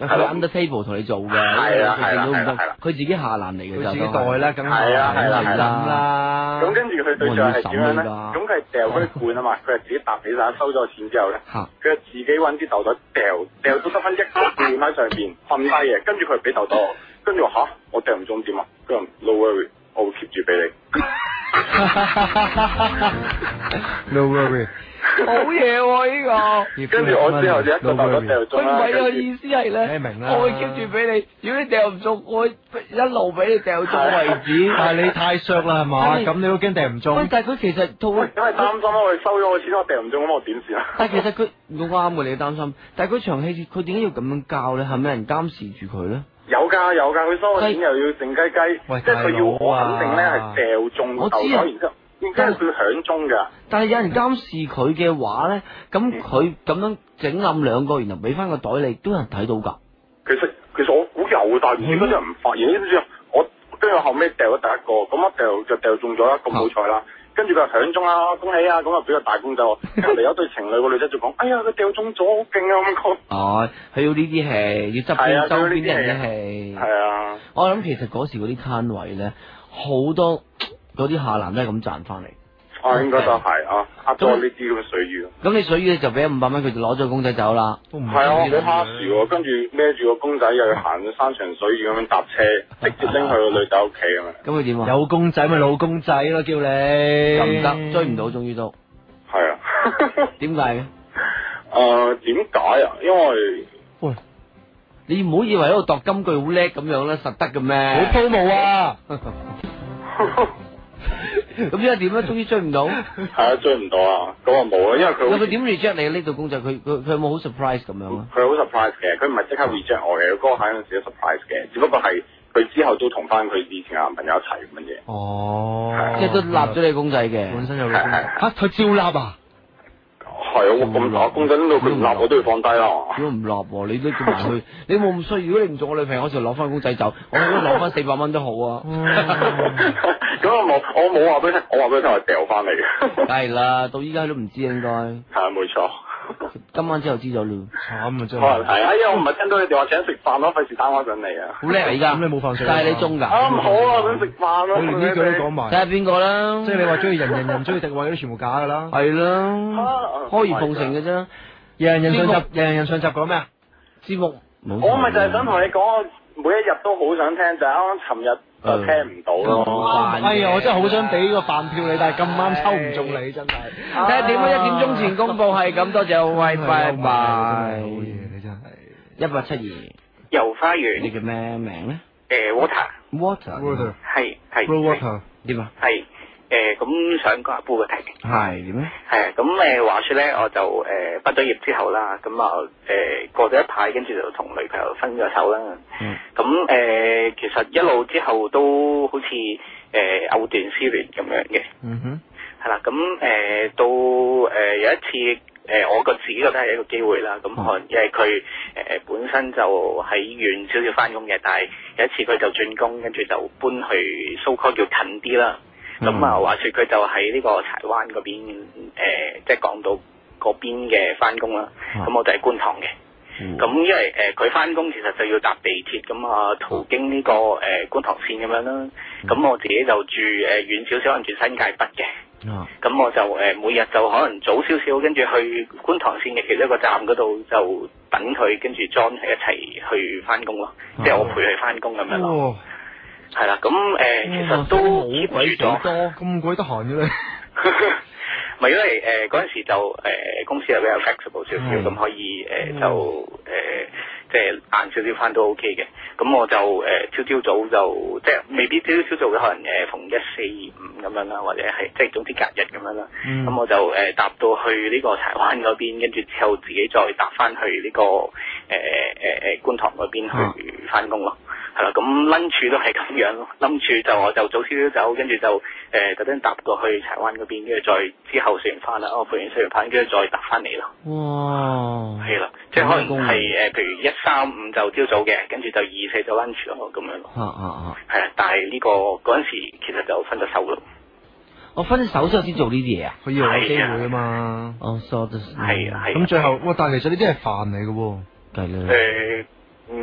佢 under table 同你做嘅， 係啦， 佢自己下欄嚟嘅， 佢自己袋啦，梗係啦。 咁跟住佢對象係點樣咧？咁佢係掉嗰啲罐啊嘛，佢係自己搭起晒，收咗錢之後咧，佢係自己揾啲豆豆掉到得翻一個罐喺上邊瞓低嘅，跟住佢俾豆豆，跟住話我掉唔中點啊？佢話 no worry， 我會 keep 住俾你。 No worry。 好嘢喎呢個， 跟住我之後就一個豆豆掉中啦。 佢唔係啊，意思係咧，我會 keep 住俾你，如果你掉唔中，我一路俾你掉中為止。 但係你太削啦係嘛？咁你都驚掉唔中。 但係佢其實因為擔心啊，我哋收咗我錢，我掉唔中咁，我點算啊？ 但係其實佢好啱嘅，你擔心。但係佢場戲佢點解要咁樣教咧？係咪有人監視住佢咧？ 有㗎，佢收咗錢又要靜雞雞，即係佢要我肯定咧係掉中豆豆，然之後。應該佢響鐘㗎， 但係有人監視佢嘅話咧，咁佢咁樣整冧兩個，然後俾翻個袋你，都有人睇到㗎。 其實我估有，但係唔知嗰啲人唔發現，知唔知？我跟住後尾掉咗第一個，咁一掉就掉中咗啦，咁好彩啦。跟住佢響鐘啦，恭喜啊！咁啊俾個大公仔我，隔離有對情侶個女仔就講：哎呀，佢掉中咗，好勁啊！咁講。哦，佢要呢啲戲，要側邊周邊人嘅戲。係啊。我諗其實嗰時嗰啲攤位咧，好多。嗰啲下欄都係咁賺翻嚟， 應該都係啊，呃咗呢啲咁嘅水魚。 咁你水魚就俾500蚊，佢就攞咗個公仔走啦。 係啊，好蝦樹喎，跟住孭住個公仔又要行山長水魚咁樣搭車，直接拎去個女仔屋企咁樣。 咁佢點啊？ 有公仔咪老公仔咯，叫你。 咁唔得，追唔到，終於都。 係啊。 點解嘅？ 點解啊？因為喂，你唔好以為喺度度金句好叻咁樣咧，實得嘅咩？ 好鋪冇啊！ 咁依家點咧？終於追唔到， 係啊，追唔到啊！咁啊冇啊，因為佢點 reject 你呢度公仔？佢有冇好 surprise 咁樣啊？ 佢好 surprise 嘅，佢唔係即刻 reject 我嘅，嗰個喺嗰陣時都 surprise 嘅，只不過係佢之後都同翻佢以前嘅男朋友一齊咁嘅嘢。 哦，即係都立咗你公仔嘅， 本身有個公仔，嚇佢照立啊！ 係啊，我咁大公仔拎到佢唔立，我都要放低啦。 如果唔立，你都叫埋佢，你冇咁衰。如果你唔做我女朋友，我就攞翻公仔走，我都攞翻400蚊都好啊。 咁我冇話俾你聽，我話俾你聽係掉翻嚟嘅。 梗係啦，到依家都唔知應該。 係啊，冇錯。 今晚之後知咗啦。 慘啊真係。 可能係，哎呀，我唔係聽到你哋話請食飯咯，費事打我上嚟啊。 好叻啊！而家。 咁你冇飯食。 但係你中㗎。 啱好啊，想食飯咯。 我連呢句都講埋。 睇下邊個啦。 即係你話中意人中意迪偉都全部假㗎啦。 係啦。開而奉承嘅啫。人人上集講咩啊？節目。 我咪就係想同你講，每一日都好想聽，就係啱啱尋日就聽唔到咯。 哎呀，我真係好想俾個飯票你，但係咁啱抽唔中你，真係。 睇下點啊！1點鐘前公佈係咁，多謝喂，拜拜。 好嘢，你真係。 1872。 遊花園。 你叫咩名咧 ？Water。係。 Water。 點啊？ 係。咁想講阿Boo嘅題目係點咧？ 係咁話說咧，我就畢咗業之後啦，咁啊過咗一排，跟住就同女朋友分咗手啦。咁其實一路之後都好似藕斷絲連咁樣嘅。係啦，咁到有一次我自己覺得係一個機會啦。咁可能因為佢本身就喺遠少少翻工嘅，但係有一次佢就轉工，跟住就搬去so called叫近啲啦。咁話說佢就喺呢個柴灣嗰邊，即係港島嗰邊嘅翻工啦。咁我就喺觀塘嘅。咁因為佢翻工其實就要搭地鐵，咁啊途經呢個觀塘線咁樣啦。咁我自己就住遠少少，可能住新界北嘅。咁我就每日就可能早少少，跟住去觀塘線嘅其中一個站嗰度就等佢，跟住 join 佢一齊去翻工咯。即係我陪佢翻工咁樣咯。係啦，咁其實都 keep 住咗， 咁鬼得閒嘅咧。 咪因為嗰陣時就公司又比較 flexible 少少，咁可以就即係晏少少翻都 OK 嘅。咁我就朝早就即係未必朝早嘅，可能逢1、4、5咁樣啦，或者係即係總之隔日咁樣啦。咁我就搭到去呢個柴灣嗰邊，跟住之後自己再搭翻去呢個觀塘嗰邊去翻工咯。係啦，咁 lunch 都係咁樣咯。lunch 就我就早少少走，跟住就特登搭過去柴灣嗰邊，跟住再之後食完飯啦，我陪完食完飯，跟住再搭翻嚟咯。哇！係啦，即係可能係譬如1、3、5就朝早嘅，跟住就2、4就 lunch 咯，咁樣咯。係啊，但係呢個嗰陣時其實就分咗手咯。 我分手之後先做呢啲嘢啊？ 佢要有機會啊嘛。 哦，so 係啊。 咁最後，哇！但係其實呢啲係飯嚟嘅喎。 誒，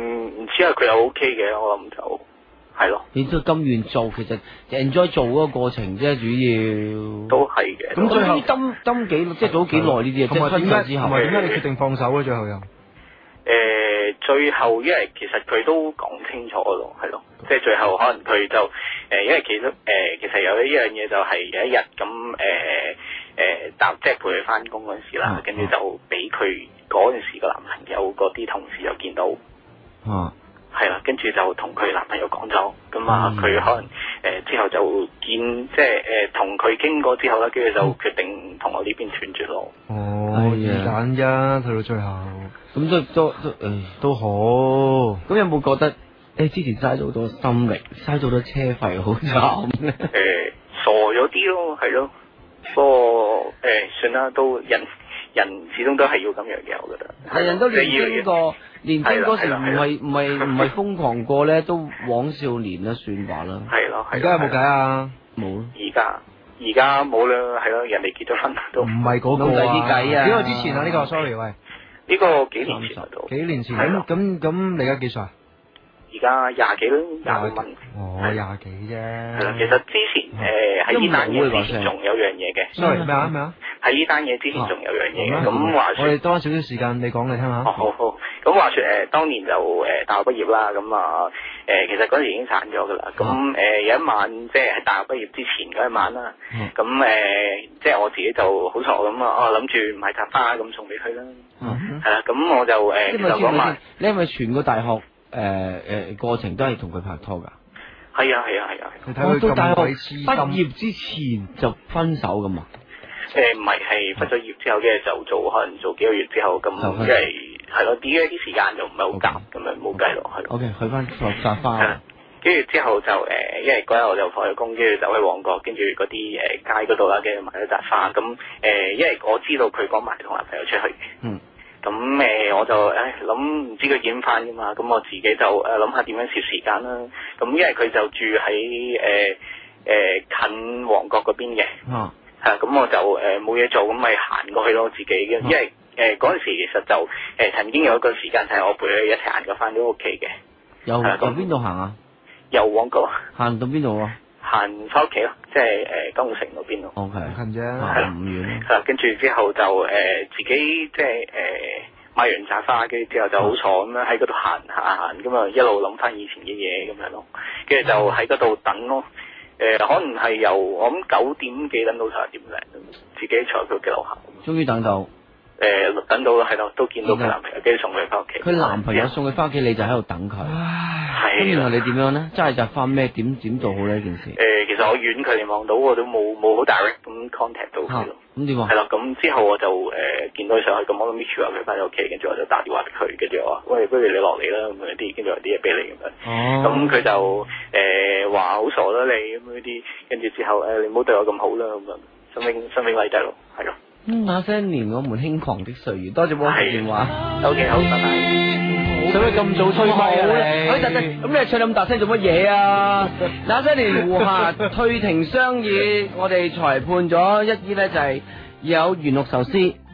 之後佢又 OK 嘅，我諗就係咯。 你都甘願做，其實 enjoy 做嗰個過程啫，主要都係嘅。 咁最後今幾即係做咗幾耐呢啲嘢？即係分手之後， 同埋點解你決定放手咧？最後又最後因為其實佢都講清楚咯，係咯，即係最後可能佢就因為其實有一樣嘢就係有一日咁即係陪佢翻工嗰陣時啦，跟住就俾佢嗰陣時個男朋友嗰啲同事又見到，係啦，跟住就同佢男朋友講咗，咁啊佢可能之後就見即係同佢傾過之後咧，跟住就決定同我呢邊斷絕咯。 哦，易揀啫，去到最後， 咁都好。咁有冇覺得之前嘥咗好多心力，嘥咗好多車費，好慘咧？ 傻咗啲咯，係咯。不過算啦，都人始終都係要咁樣嘅，我覺得。係人都年輕過， 年輕嗰時唔係瘋狂過咧，都枉少年啦，算話啦。 係咯， 而家有冇計啊？ 冇。 而家冇啦，係咯，人哋結咗婚都。 唔係嗰個啊。 啲計啊！ 幾個之前啊？呢個 sorry 喂。 呢個幾年前到。 幾年前咁你而家幾歲啊？ 而家廿幾啦，20蚊。 哦，廿幾啫。 係啦，其實之前喺呢單嘢之前仲有樣嘢嘅。 sorry 咩啊？ 喺呢單嘢之前仲有樣嘢嘅，咁話說。 我哋多少少時間，你講嚟聽下。 好。咁話說當年就大學畢業啦，咁啊其實嗰時已經散咗噶啦。咁有一晚即係喺大學畢業之前嗰一晚啦。咁即係我自己就好傻咁啊，諗住買扎花咁送俾佢啦。係啦，咁我就就講埋。 你係咪全個大學過程都係同佢拍拖噶？ 係啊。 我到大學畢業之前就分手噶嘛？ 唔係，係畢咗業之後嘅就可能做幾個月之後咁，即係係咯，啲時間就唔係好夾，咁樣冇計落，係咯。 OK，去翻扎花。 跟住之後就因為嗰日我就放咗工，跟住走去旺角，跟住嗰啲街嗰度啦，跟住買咗扎花。咁因為我知道佢講埋同男朋友出去嘅。咁我就諗唔知佢點翻噶嘛，咁我自己就諗下點樣攝時間啦。咁因為佢就住喺近旺角嗰邊嘅。係咁我就冇嘢做，咁咪行過去咯自己嘅，因為嗰陣時其實就曾經有一個時間係我陪佢一齊行過翻到屋企嘅。 由邊度行啊？ 由旺角行到邊度啊？ 行翻屋企咯，即係金湖城嗰邊咯。 OK， 近啫， 係唔遠。 係啦，跟住之後就自己即係買完扎花，跟住之後就好坐咁樣喺嗰度行，咁啊一路諗翻以前嘅嘢咁樣咯，跟住就喺嗰度等咯。可能係由我諗9點幾等到11點零，自己坐佢屋企樓下。 終於等到。 等到係咯，都見到佢男朋友，跟住送佢翻屋企。 佢男朋友送佢翻屋企，你就喺度等佢。 係。 咁然後你點樣咧？真係就翻咩？點做好呢件事？ 其實我遠距離望到，我都冇好 direct 咁 contact 到佢咯。 咁點啊？ 係啦，咁之後我就見到佢上去，咁我諗 meet 佢翻咗屋企，跟住我就打電話俾佢，跟住我話：喂，不如你落嚟啦，咁樣啲，跟住有啲嘢俾你咁樣。咁佢就話好傻啦你咁嗰啲，跟住之後你唔好對我咁好啦咁樣，生命禮仔咯，係咯。 那些年我們輕狂的歲月，多謝幫我電話。 OK， 好，拜拜。 使乜咁早吹咪啊？咁你唱咁大聲做乜嘢啊？那些年胡夏退庭商議，我哋裁判咗一啲咧就係有元綠壽司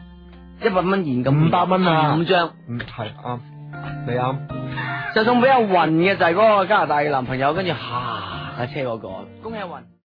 100蚊現金 500蚊啊 ，5張。 係啱，你啱。 就送俾阿雲嘅就係嗰個加拿大嘅男朋友，跟住架車嗰個，恭喜阿雲。